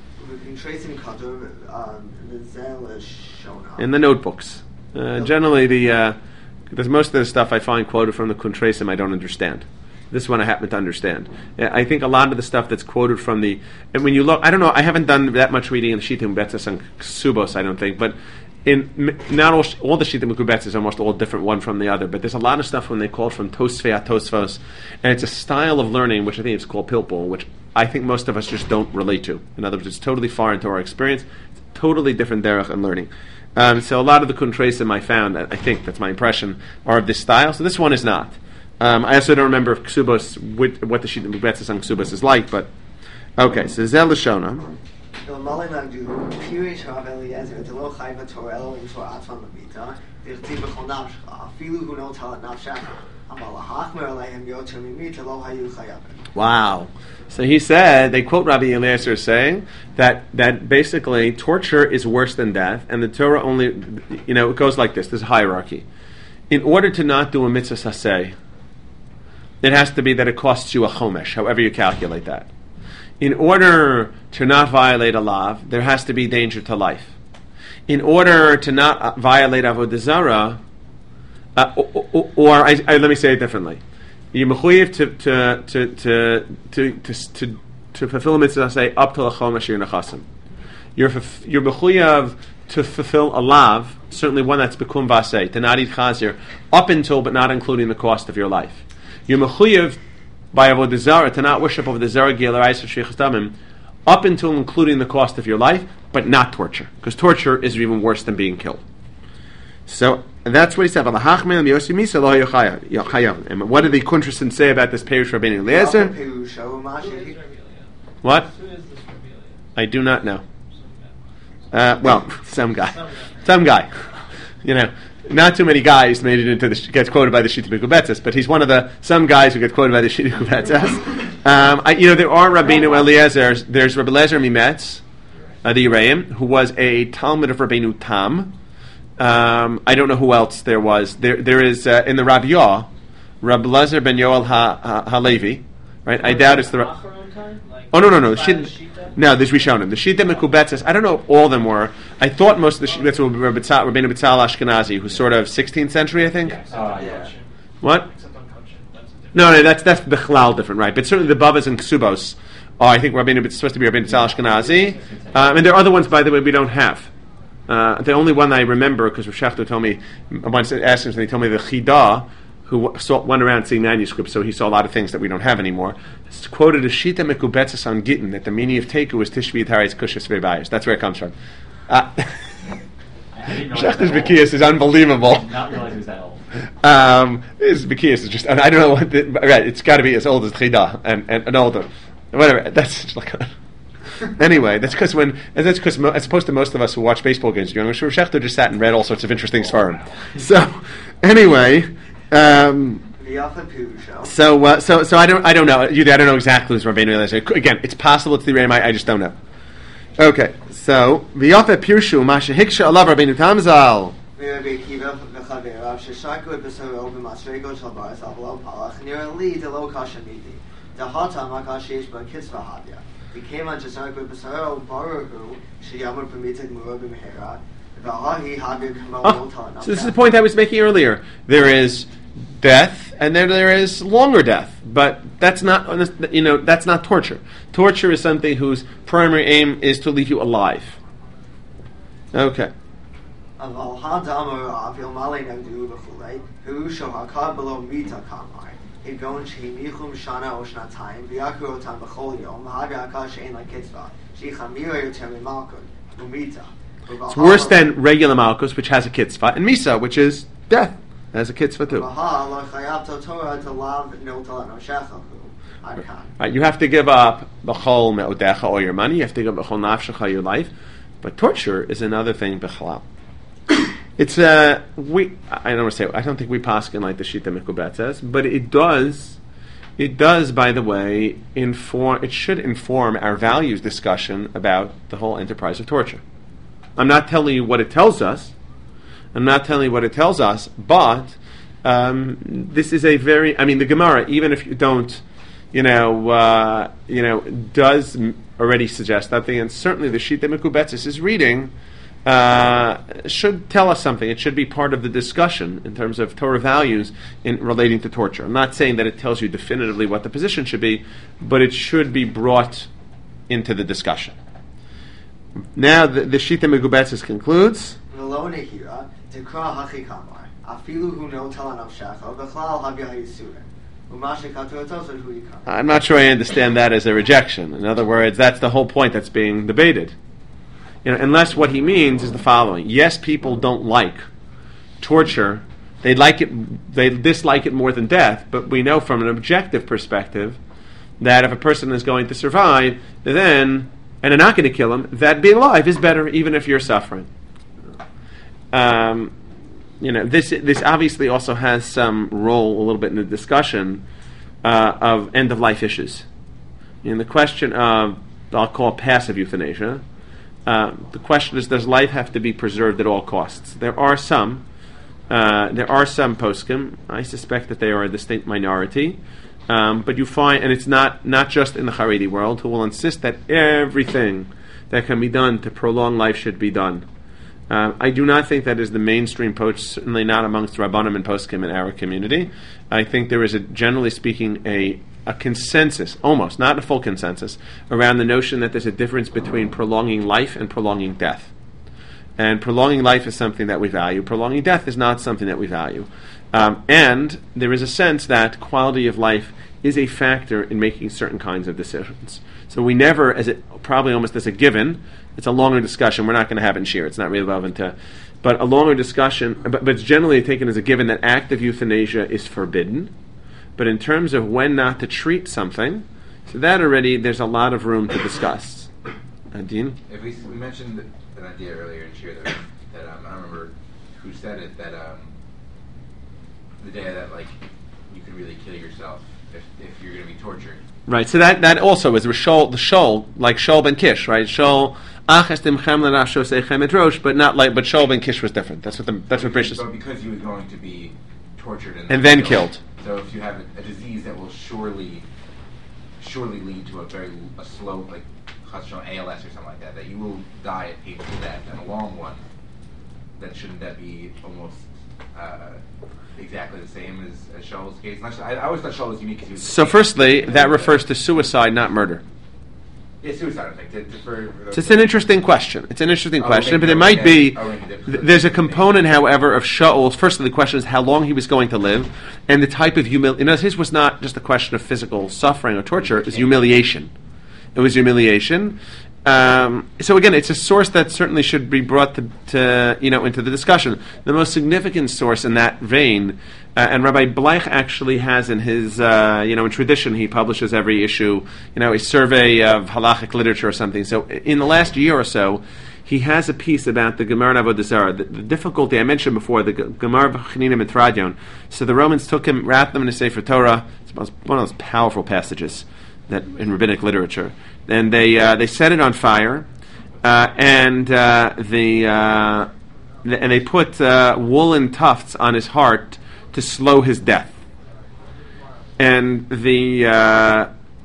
A: In the notebooks. Uh, generally, the uh, there's most of the stuff I find quoted from the Kuntresim I don't understand. This one I happen to understand. I think a lot of the stuff that's quoted from the, and when you look, I don't know, I haven't done that much reading in the Shita Mekubetzes and Ksubos, I don't think, but in not all, all the Shita Mekubetzes are almost all different one from the other, but there's a lot of stuff when they call it from Tosfei Tosfos, and it's a style of learning which I think is called Pilpul, which I think most of us just don't relate to. In other words, it's totally foreign to our experience. It's totally different derech and learning. Um, so a lot of the Kuntresim I found, I think that's my impression, are of this style. So this one is not. Um, I also don't remember if Ksubos, with, what the Shita Mekubetzes on Ksubos is like, but okay. So Zel Lashona. Wow. So he said, they quote Rabbi Eliezer saying that that basically torture is worse than death, and the Torah only, you know, it goes like this, there's a hierarchy. In order to not do a mitzvah saseh, it has to be that it costs you a chomesh, however you calculate that. In order to not violate a lav, there has to be danger to life. In order to not violate avodah zarah, uh, or, or, or I, I, let me say it differently. You're mechuyev to to to to to to to, to fulfill a mitzvah say up to l'chol mashiach nechasim. You're you're mechuyev to fulfill a lav, certainly one that's bekum vasei, to not eat chazir, up until but not including the cost of your life. You're mechuyev by avodah zarah to not worship avodah zarah gilais sheichas damim, up until including the cost of your life, but not torture, because torture is even worse than being killed. So that's what he said. And what did the Kuntresim say about this Perush Rabbeinu Eliezer? What? I do not know. Uh, well, some guy, some guy. You know, not too many guys made it into the gets quoted by the Shita Mekubetzes, but he's one of the some guys who get quoted by the Shita Mekubetzes. Um, I, you know, there are Rabbeinu Eliezer. There's Rabbi Eliezer Mimetz, uh, the Yereim, who was a Talmud of Rabbeinu Tam. Um, I don't know who else there was. There, there is uh, in the Rabbi Yah, Rabbi Lezer ben Yoel ha, ha, Halevi, right? I doubt it's the. Ra- oh no no no! Shid, no, there's Rishonim. The Shita Mekubetzes. I don't know if all of them were. I thought most of the Shita were Rabbeinu B'Tzal Ashkenazi, who's sort of sixteenth century, I think.
K: Oh yeah.
A: What? No, no, that's that's Bechlal different, right? But certainly the Bavas and Ksubos are, I think, Rabbeinu. It's supposed to be Rabbeinu B'Tzal Ashkenazi, um, and there are other ones, by the way, we don't have. Uh, the only one I remember, because Rav Shachto told me, once asked him, he told me the Chidah, who saw, went around seeing manuscripts, so he saw a lot of things that we don't have anymore. It's quoted as Shita Mekubetzes on Gittin, that the meaning of Teku is Tishvi Tarais Kushas Veibayas. That's where it comes from. Uh, Shachto's Bekias is unbelievable.
J: I did not realize it was that old.
A: Um, his Bekias is just, I don't know what, the, right, it's got to be as old as Chidah, and, and, and older. Whatever, that's just like a, Anyway, that's because when and that's because mo- as opposed to most of us who watch baseball games, you know, Rav Shechter just sat and read all sorts of interesting svarim. So, anyway, um, so uh, so so I don't I don't know. You, I don't know exactly who's Rabbeinu Eliezer. Again, it's possible it's the Rebbeinu. I just don't know. Okay, so v'yafe pirshu masha hiksha alav Rabbeinu Tamzal.
G: He came on Jazark with Basaro Baruhu, Shiyamur permitted Murabi Mehera, Vahahi Habir Kamal.
A: So this is the point I was making earlier. There is death, and then there is longer death, but that's not, you know, that's not torture. Torture is something whose primary aim is to leave you alive. Okay.
G: So
A: it's worse than regular malchus, which has a kitzvah, and misa, which is death, has a kitzvah too. Right, you have to give up b'chol me'odecha, all your money. You have to give up b'chol nafshecha, your life. But torture is another thing. B'chalal. It's uh, we. I don't want to say. I don't think we paskin like the Shita Mikubet says, but it does. It does, by the way, inform. It should inform our values discussion about the whole enterprise of torture. I'm not telling you what it tells us. I'm not telling you what it tells us, but um, this is a very. I mean, the Gemara, even if you don't, you know, uh, you know, does already suggest that thing, and certainly the Shita Mikubetzis is reading. Uh, should tell us something. It should be part of the discussion in terms of Torah values in relating to torture. I'm not saying that it tells you definitively what the position should be, but it should be brought into the discussion. Now the, the Shita Megubetzis concludes. I'm not sure I understand that as a rejection. In other words, that's the whole point that's being debated. You know, unless what he means is the following: yes, people don't like torture; they like it, they dislike it more than death. But we know from an objective perspective that if a person is going to survive, then and they're not going to kill him, that being alive is better, even if you're suffering. Um, you know, this this obviously also has some role a little bit in the discussion uh, of end of life issues. In the question of, I'll call passive euthanasia. Uh, the question is, does life have to be preserved at all costs? There are some. Uh, there are some poskim. I suspect that they are a distinct minority. Um, but you find, and it's not, not just in the Haredi world, who will insist that everything that can be done to prolong life should be done. Uh, I do not think that is the mainstream post, certainly not amongst Rabbanim and poskim in our community. I think there is, a, generally speaking, a a consensus, almost, not a full consensus, around the notion that there's a difference between prolonging life and prolonging death. And prolonging life is something that we value. Prolonging death is not something that we value. Um, and there is a sense that quality of life is a factor in making certain kinds of decisions. So we never, as it probably almost as a given, it's a longer discussion. We're not going to have it in Shir. It's not really relevant to, but a longer discussion, but, but it's generally taken as a given that active euthanasia is forbidden. But in terms of when not to treat something, so that already there's a lot of room to discuss. Uh, Dean?
E: If we, we mentioned an idea earlier in Shir that, that um, I don't remember who said it, that um, the day that like you could really kill yourself if, if you're going to be tortured.
A: Right. So that, that also is Shol, the Shol, like Shol ben Kish, right? Shol achestim chem l'nafsho seichem et rosh, but not like, but Shol ben Kish was different. That's what the that's what British.
E: But because he was going to be tortured and,
A: and then killed. killed.
E: So if you have a, a disease that will surely, surely lead to a very a slow, like A L S or something like that, that you will die a painful death, and a long one, then shouldn't that be almost uh, exactly the same as, as Shaul's case? Not, I, I always thought Shaul was unique because he was.
A: So firstly, that refers to suicide, not murder.
E: Yeah, suicide, I think. To, to, for, for
A: so it's an interesting question. It's an interesting oh, question, okay, but there might okay. be... Oh, th- there's a component, however, of Shaul. Firstly, the question is how long he was going to live, and the type of humiliation. You know, his was not just a question of physical suffering or torture, it was humiliation. It was humiliation, um, so again, it's a source that certainly should be brought to, to you know into the discussion. The most significant source in that vein, uh, and Rabbi Bleich actually has in his uh, you know in tradition he publishes every issue you know a survey of halachic literature or something. So in the last year or so, he has a piece about the Gemara and Avodah Zarah. The, the difficulty I mentioned before, the Gemara Chanina Mitradion. So the Romans took him, wrapped them in a Sefer Torah. It's one of those powerful passages that in rabbinic literature. And they uh, they set it on fire, uh, and uh, the, uh, the and they put uh, woolen tufts on his heart to slow his death. And the uh,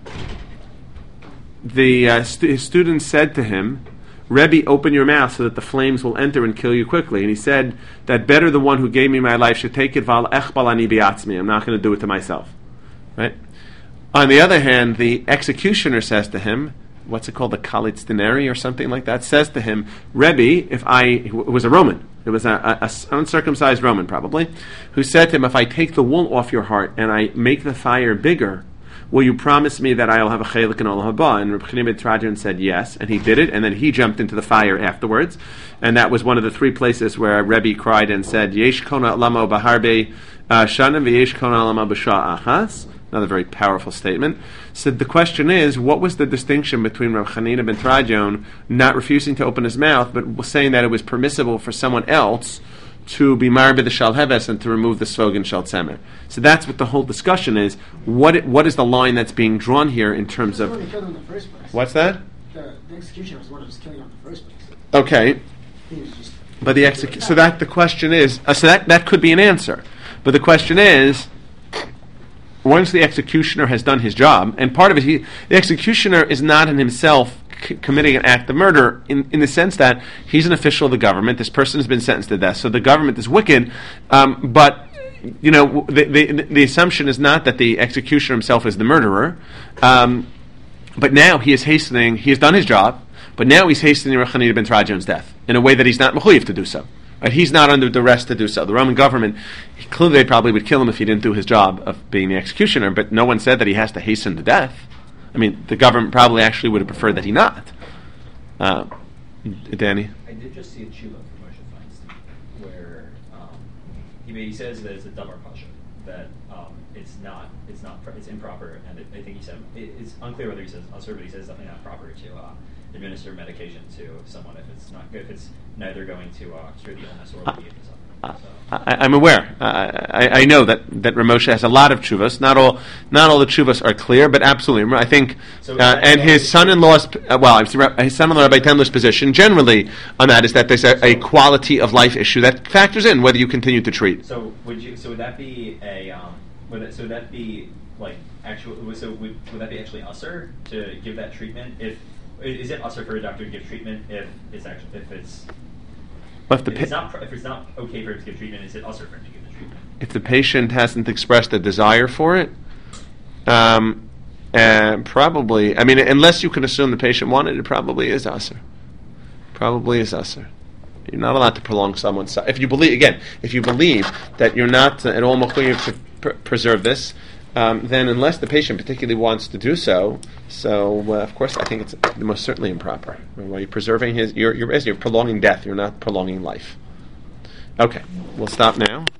A: the uh, stu- his students said to him, "Rebbe, open your mouth so that the flames will enter and kill you quickly." And he said that better the one who gave me my life should take it. Val echbal ani biatzmi. I'm not going to do it to myself. Right. On the other hand, the executioner says to him, what's it called, the Kalitz Denari or something like that, says to him, Rebbe, if I, it was a Roman, it was an uncircumcised Roman probably, who said to him, if I take the wool off your heart and I make the fire bigger, will you promise me that I'll have a chelik in Olam Haba? And Reb Chanina Mitradion said yes, and he did it, and then he jumped into the fire afterwards, and that was one of the three places where Rebbe cried and said, Yesh kona lamo baharbe shana v'yesh kona lamo b'sha achas. Another very powerful statement. So the question is, what was the distinction between Reb Chanina Mitradion not refusing to open his mouth, but saying that it was permissible for someone else to be marbe the shal heves and to remove the svog and shal tzemer? So that's what the whole discussion is. What it, what is the line that's being drawn here in terms of?
H: He killed him in the first place.
A: What's that?
H: The, the executioner was the one who was killing him in the first place.
A: Okay.
H: He was just
A: But the exec- so that the question is, uh, so that that could be an answer. But the question is, once the executioner has done his job, and part of it, he, the executioner is not in himself c- committing an act of murder in, in the sense that he's an official of the government. This person has been sentenced to death, so the government is wicked. Um, but you know, the, the the assumption is not that the executioner himself is the murderer. Um, but now he is hastening. He has done his job, but now he's hastening Reb Chanina ben Tradion's death in a way that he's not mechuyev to do so. Right? He's not under duress to do so. The Roman government, clearly they probably would kill him if he didn't do his job of being the executioner, but no one said that he has to hasten to death. I mean, the government probably actually would have preferred that he not. Uh, Danny?
J: I did just see a tshuva from Moshe Feinstein where um, he, he says that it's a damar pasha, that um, it's not, it's not, it's improper, and it, I think he said, it, it's unclear whether he says usher, but he says something not proper to uh, administer medication to someone if it's not if it's neither going to uh, cure the illness or alleviate the suffering. So.
A: I, I'm aware. Uh, I, I know that that Ramosha has a lot of tshuvas. Not all, not all the tshuvas are clear, but absolutely, I think.
J: So
A: uh, and his son-in-law's, uh, well, his son-in-law Rabbi Tendler's position generally on that is that there's a, a quality of life issue that factors in whether you continue to treat.
J: So would you? So would that be a? Um, would that, so would that be like actual? So would, would that be actually usher to give that treatment if? Is it usher for a doctor to give treatment if it's actually if it's
A: If, the
J: if
A: pa-
J: it's not if it's not okay for him to give treatment? Is it usher for him to give the treatment?
A: if the patient hasn't expressed a desire for it, um, uh, probably. I mean, unless you can assume the patient wanted it, probably is usher. Probably is usher. You're not allowed to prolong someone's. If you believe again, if you believe that you're not uh, at all mechuyev to pr- preserve this. Um, then unless the patient particularly wants to do so, so uh, of course I think it's most certainly improper. While you're preserving his, you're, you're, you're prolonging death, you're not prolonging life. Okay, we'll stop now.